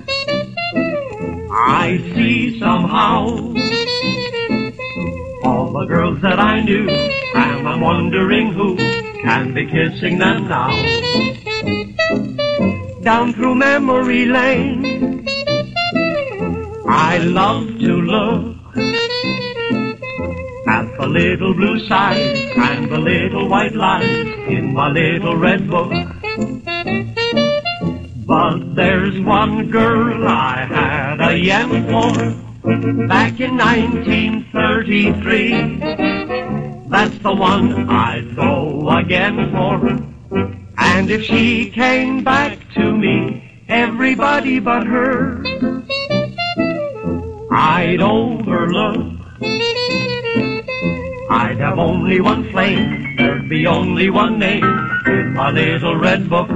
I see somehow all the girls that I knew, and I'm wondering who can be kissing them now. Down through memory lane, I love to look at the little blue skies and the little white lines in my little red book. But there's one girl I had a yen for back in nineteen thirty-three. That's the one I'd go again for. And if she came back to me, everybody but her I'd overlook. I'd have only one flame, there'd be only one name in my little red book.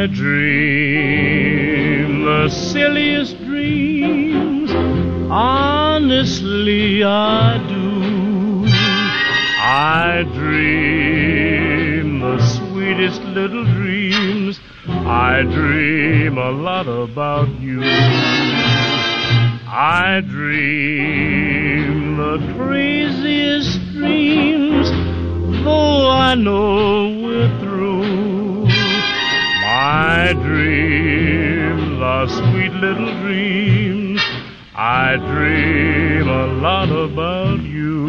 I dream the silliest dreams, honestly I do. I dream the sweetest little dreams, I dream a lot about you. I dream the craziest dreams, though I know we're through. My dreams are sweet little dreams, I dream a lot about you.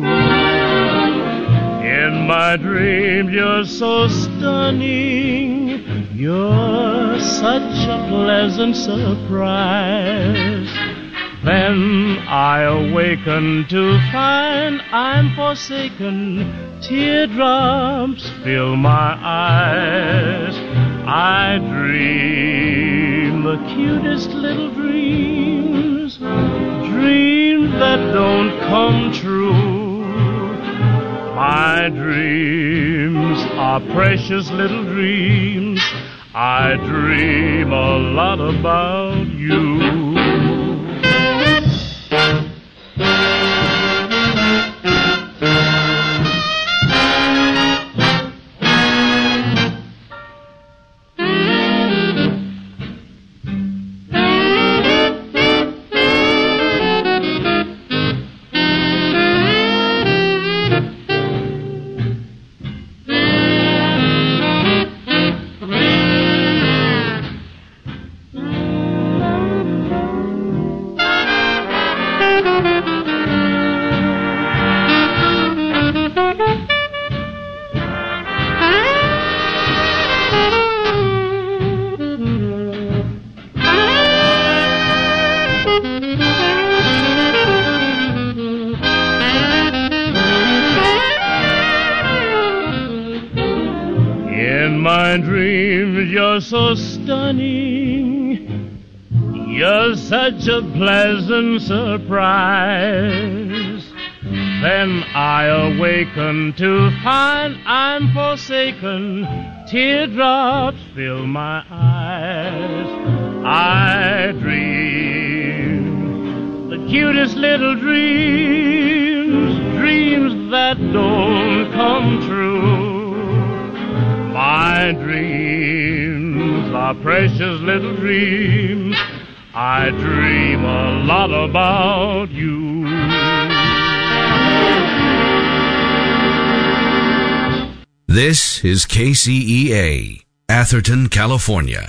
In my dreams you're so stunning, you're such a pleasant surprise. Then I awaken to find I'm forsaken, teardrops fill my eyes. I dream the cutest little dreams, dreams that don't come true. My dreams are precious little dreams, I dream a lot about you. You're so stunning, you're such a pleasant surprise. Then I awaken to find I'm forsaken, teardrops fill my eyes. I dream the cutest little dreams, dreams that don't come true. My dreams are precious little dreams, I dream a lot about you. This is K C E A, Atherton, California.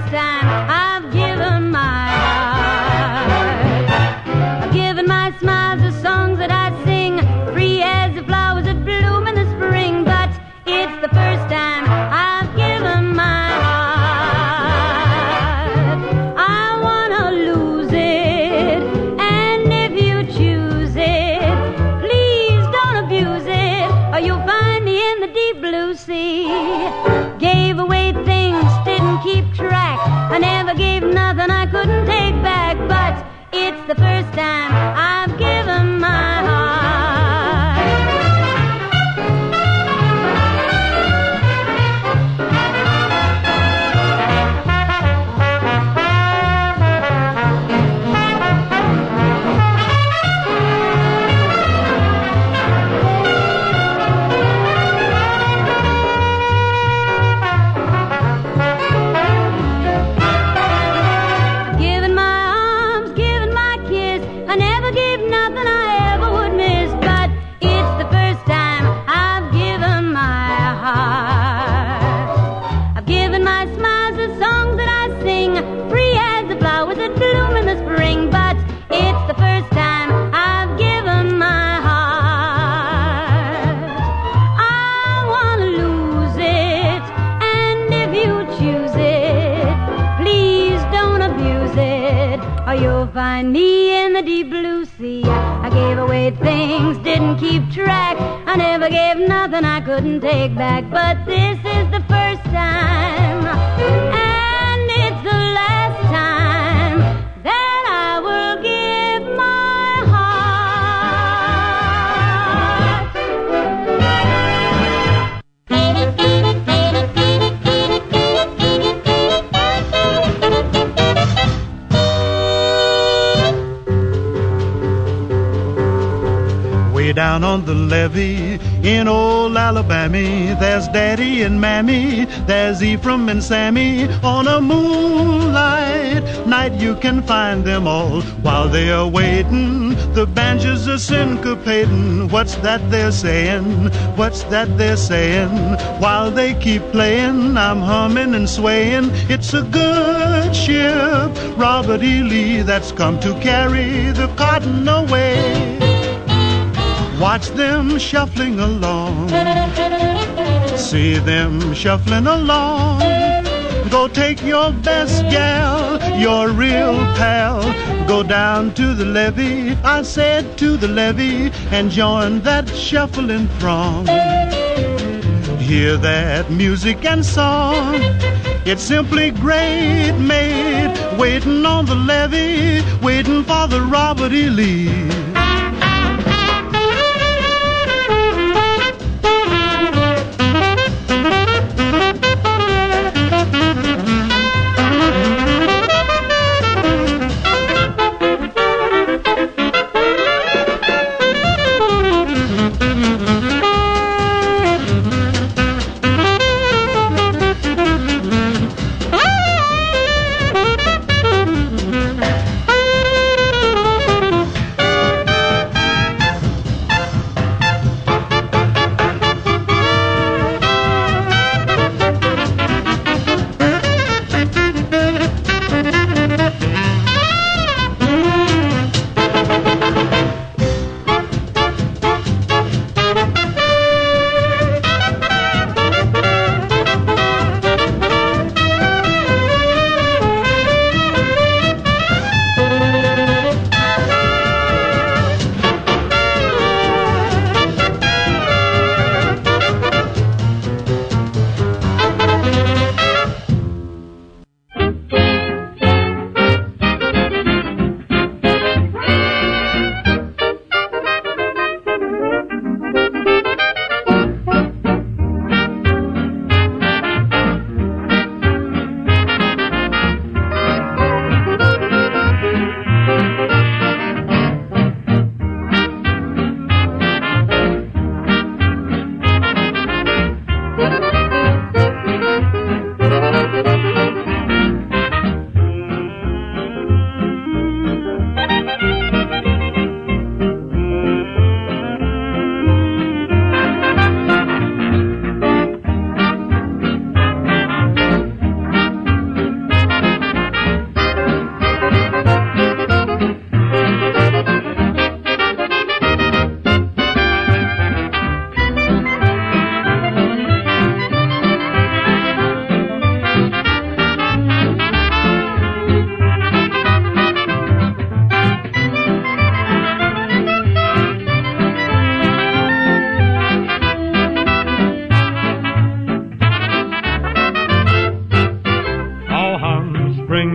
first time I've given my heart. I've given my smiles to songs that I sing, free as the flowers that bloom in the spring. But it's the first time I've given my heart. I wanna lose it, and if you choose it, please don't abuse it, or you'll find me in the deep blue sea. Gave away things, didn't keep track. I never gave nothing I couldn't take back. But it's the first time I've given my heart. Given my arms, given my kiss, I never gave nothing I ever would miss. But it's the first time I've given my heart. I've given my smiles the songs that I sing, free as the flowers that bloom in the spring. But it's the first time I've given my heart. I wanna lose it, and if you choose it, please don't abuse it, or you'll find me in the deep blue sea. I gave away things, didn't keep track. I never gave nothing I couldn't take back. But this is the first time, and it's the last time that I will give my heart. Way down on the levee in old Alabama, there's Daddy and Mammy, there's Ephraim and Sammy. On a moonlight night you can find them all. While they are waiting, the banjos are syncopating. What's that they're saying? What's that they're saying? While they keep playing, I'm humming and swaying. It's a good ship, Robert E. Lee, that's come to carry the cotton away. Watch them shuffling along, see them shuffling along. Go take your best gal, your real pal. Go down to the levee, I said to the levee, and join that shuffling throng. Hear that music and song, it's simply great, mate. Waiting on the levee, waiting for the Robert E. Lee.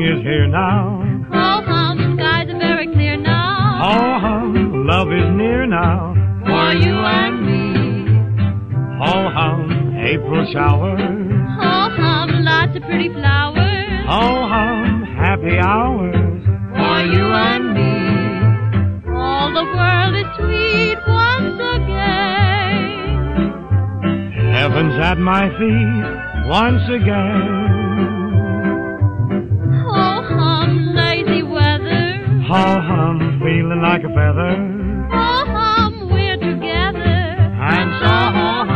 spring is here now. Oh, hum, skies are very clear now. Oh, hum, love is near now. For you and me. Oh, hum, April showers. Oh, hum, lots of pretty flowers. Oh, hum, happy hours. For you and me. All the world is sweet once again. Heaven's at my feet once again. Oh, hum, lazy weather. Oh, hum, feeling like a feather. Oh, hum, we're together. And so, oh, hum.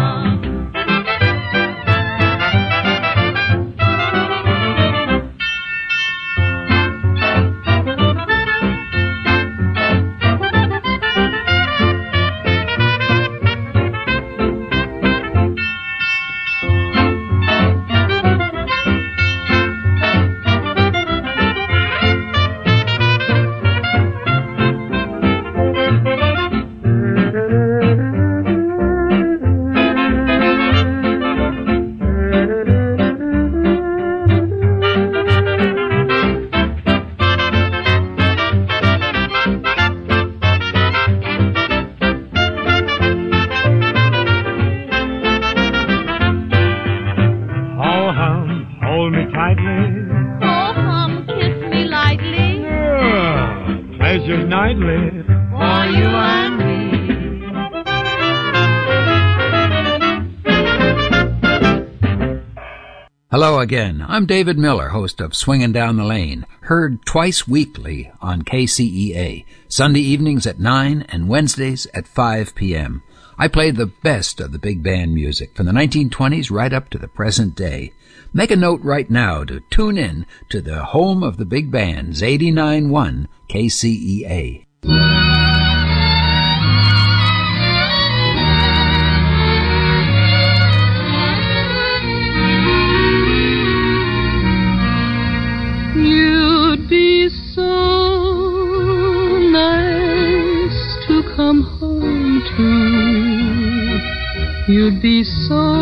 Hello again. I'm David Miller, host of Swingin' Down the Lane, heard twice weekly on K C E A, Sunday evenings at nine and Wednesdays at five p.m. I play the best of the big band music from the nineteen twenties right up to the present day. Make a note right now to tune in to the home of the big bands, eighty-nine point one K C E A. You'd be so nice to come home to. You'd be so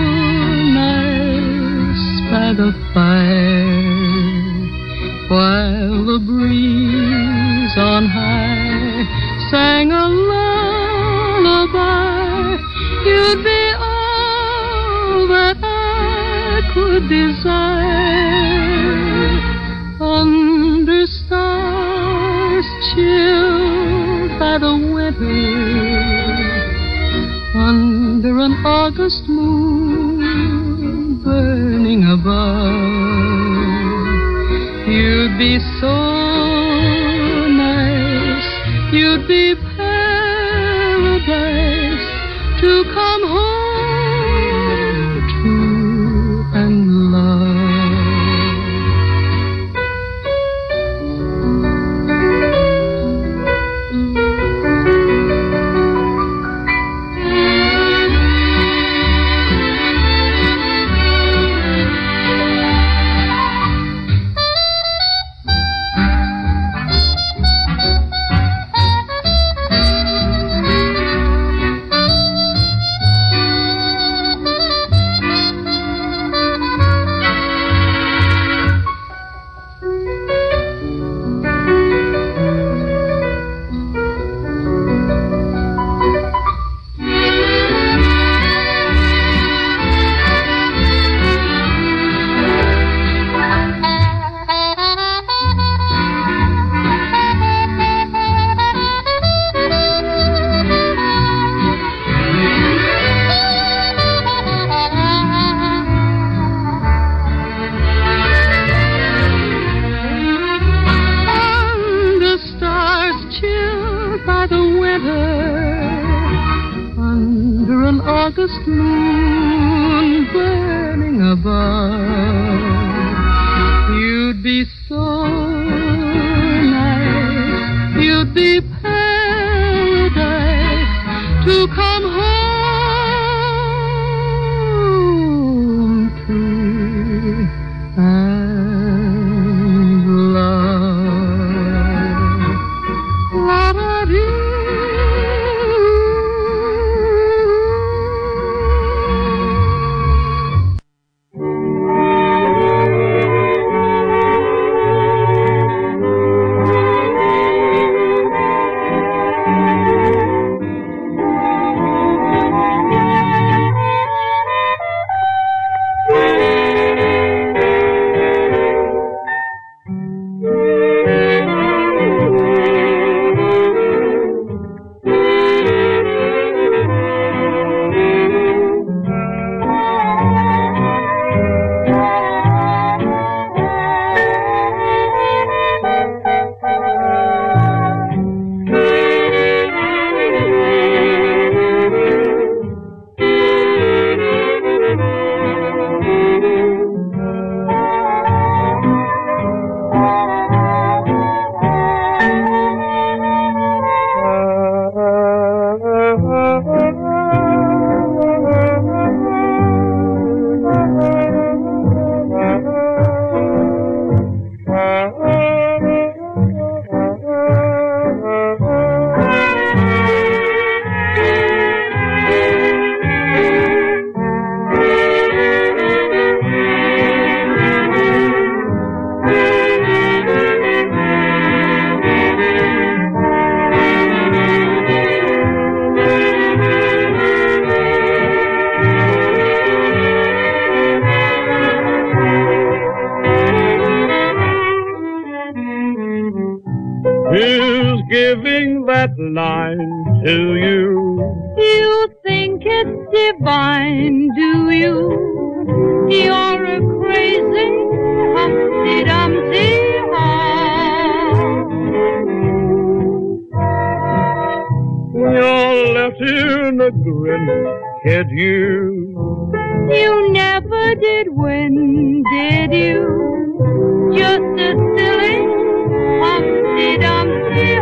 nice by the fire while the breeze on high sang a lullaby. You'd be all that I could desire. Under stars chilled by the winter, under an August moon burning above, you'd be so nice, you'd be paradise to come home to and love. August moon burning above, you'd be so nice, you'd be paradise to come home to and love. La-da-dee. giving that line to you. You think it's divine, do you? You're a crazy Humpty Dumpty You're left in a grin, kid, you. You never did win, did you? Just a silly Humpty Dumpty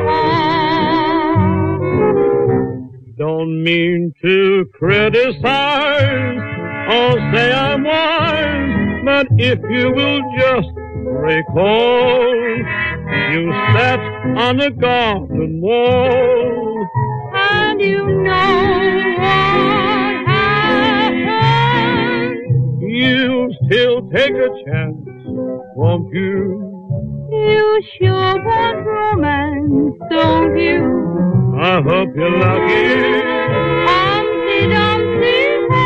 Don't mean to criticize or say I'm wise, but if you will just recall, you sat on a garden wall, and you know what happened. You still take a chance, won't you? You sure want romance, don't you? I hope you're lucky. Humpty Dumpty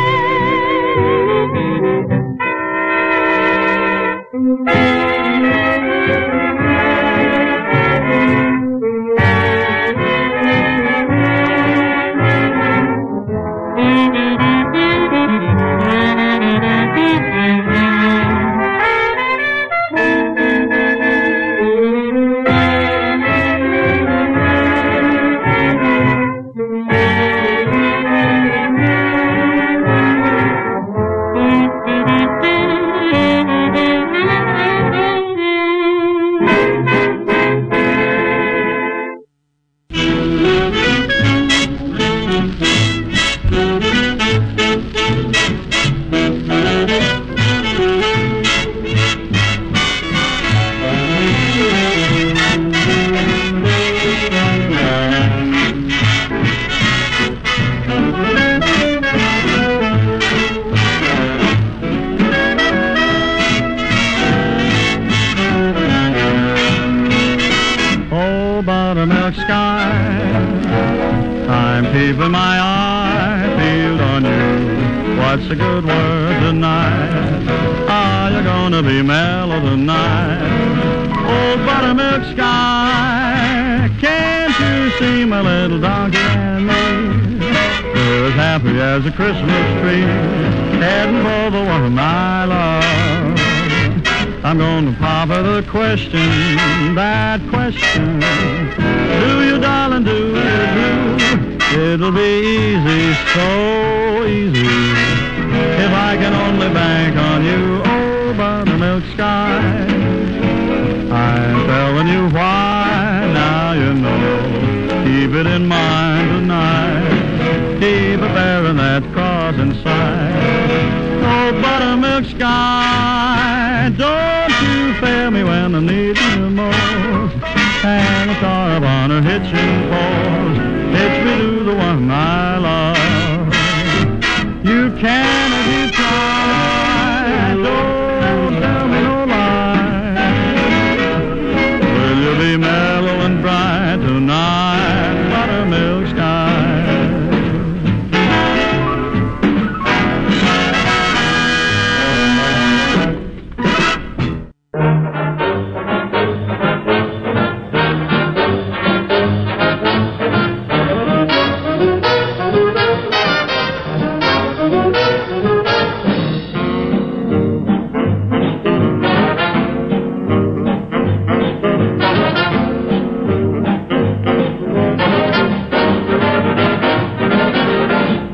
buttermilk sky, I'm keeping my eye peeled on you. What's a good word tonight? Are you gonna be mellow tonight? Oh, buttermilk sky, can't you see my little donkey and me? We're as happy as a Christmas tree, heading for the one I love. I'm gonna pop her the question, that question. Do you, darling, do you do? It'll be easy, so easy, if I can only bank on you. Oh, buttermilk sky, I'm telling you why, now you know. Keep it in mind tonight, keep a bearing that cross inside. Oh, buttermilk sky, don't you fail me when I need you most. And a star upon her hitching post, hitch me to the one I love. You can't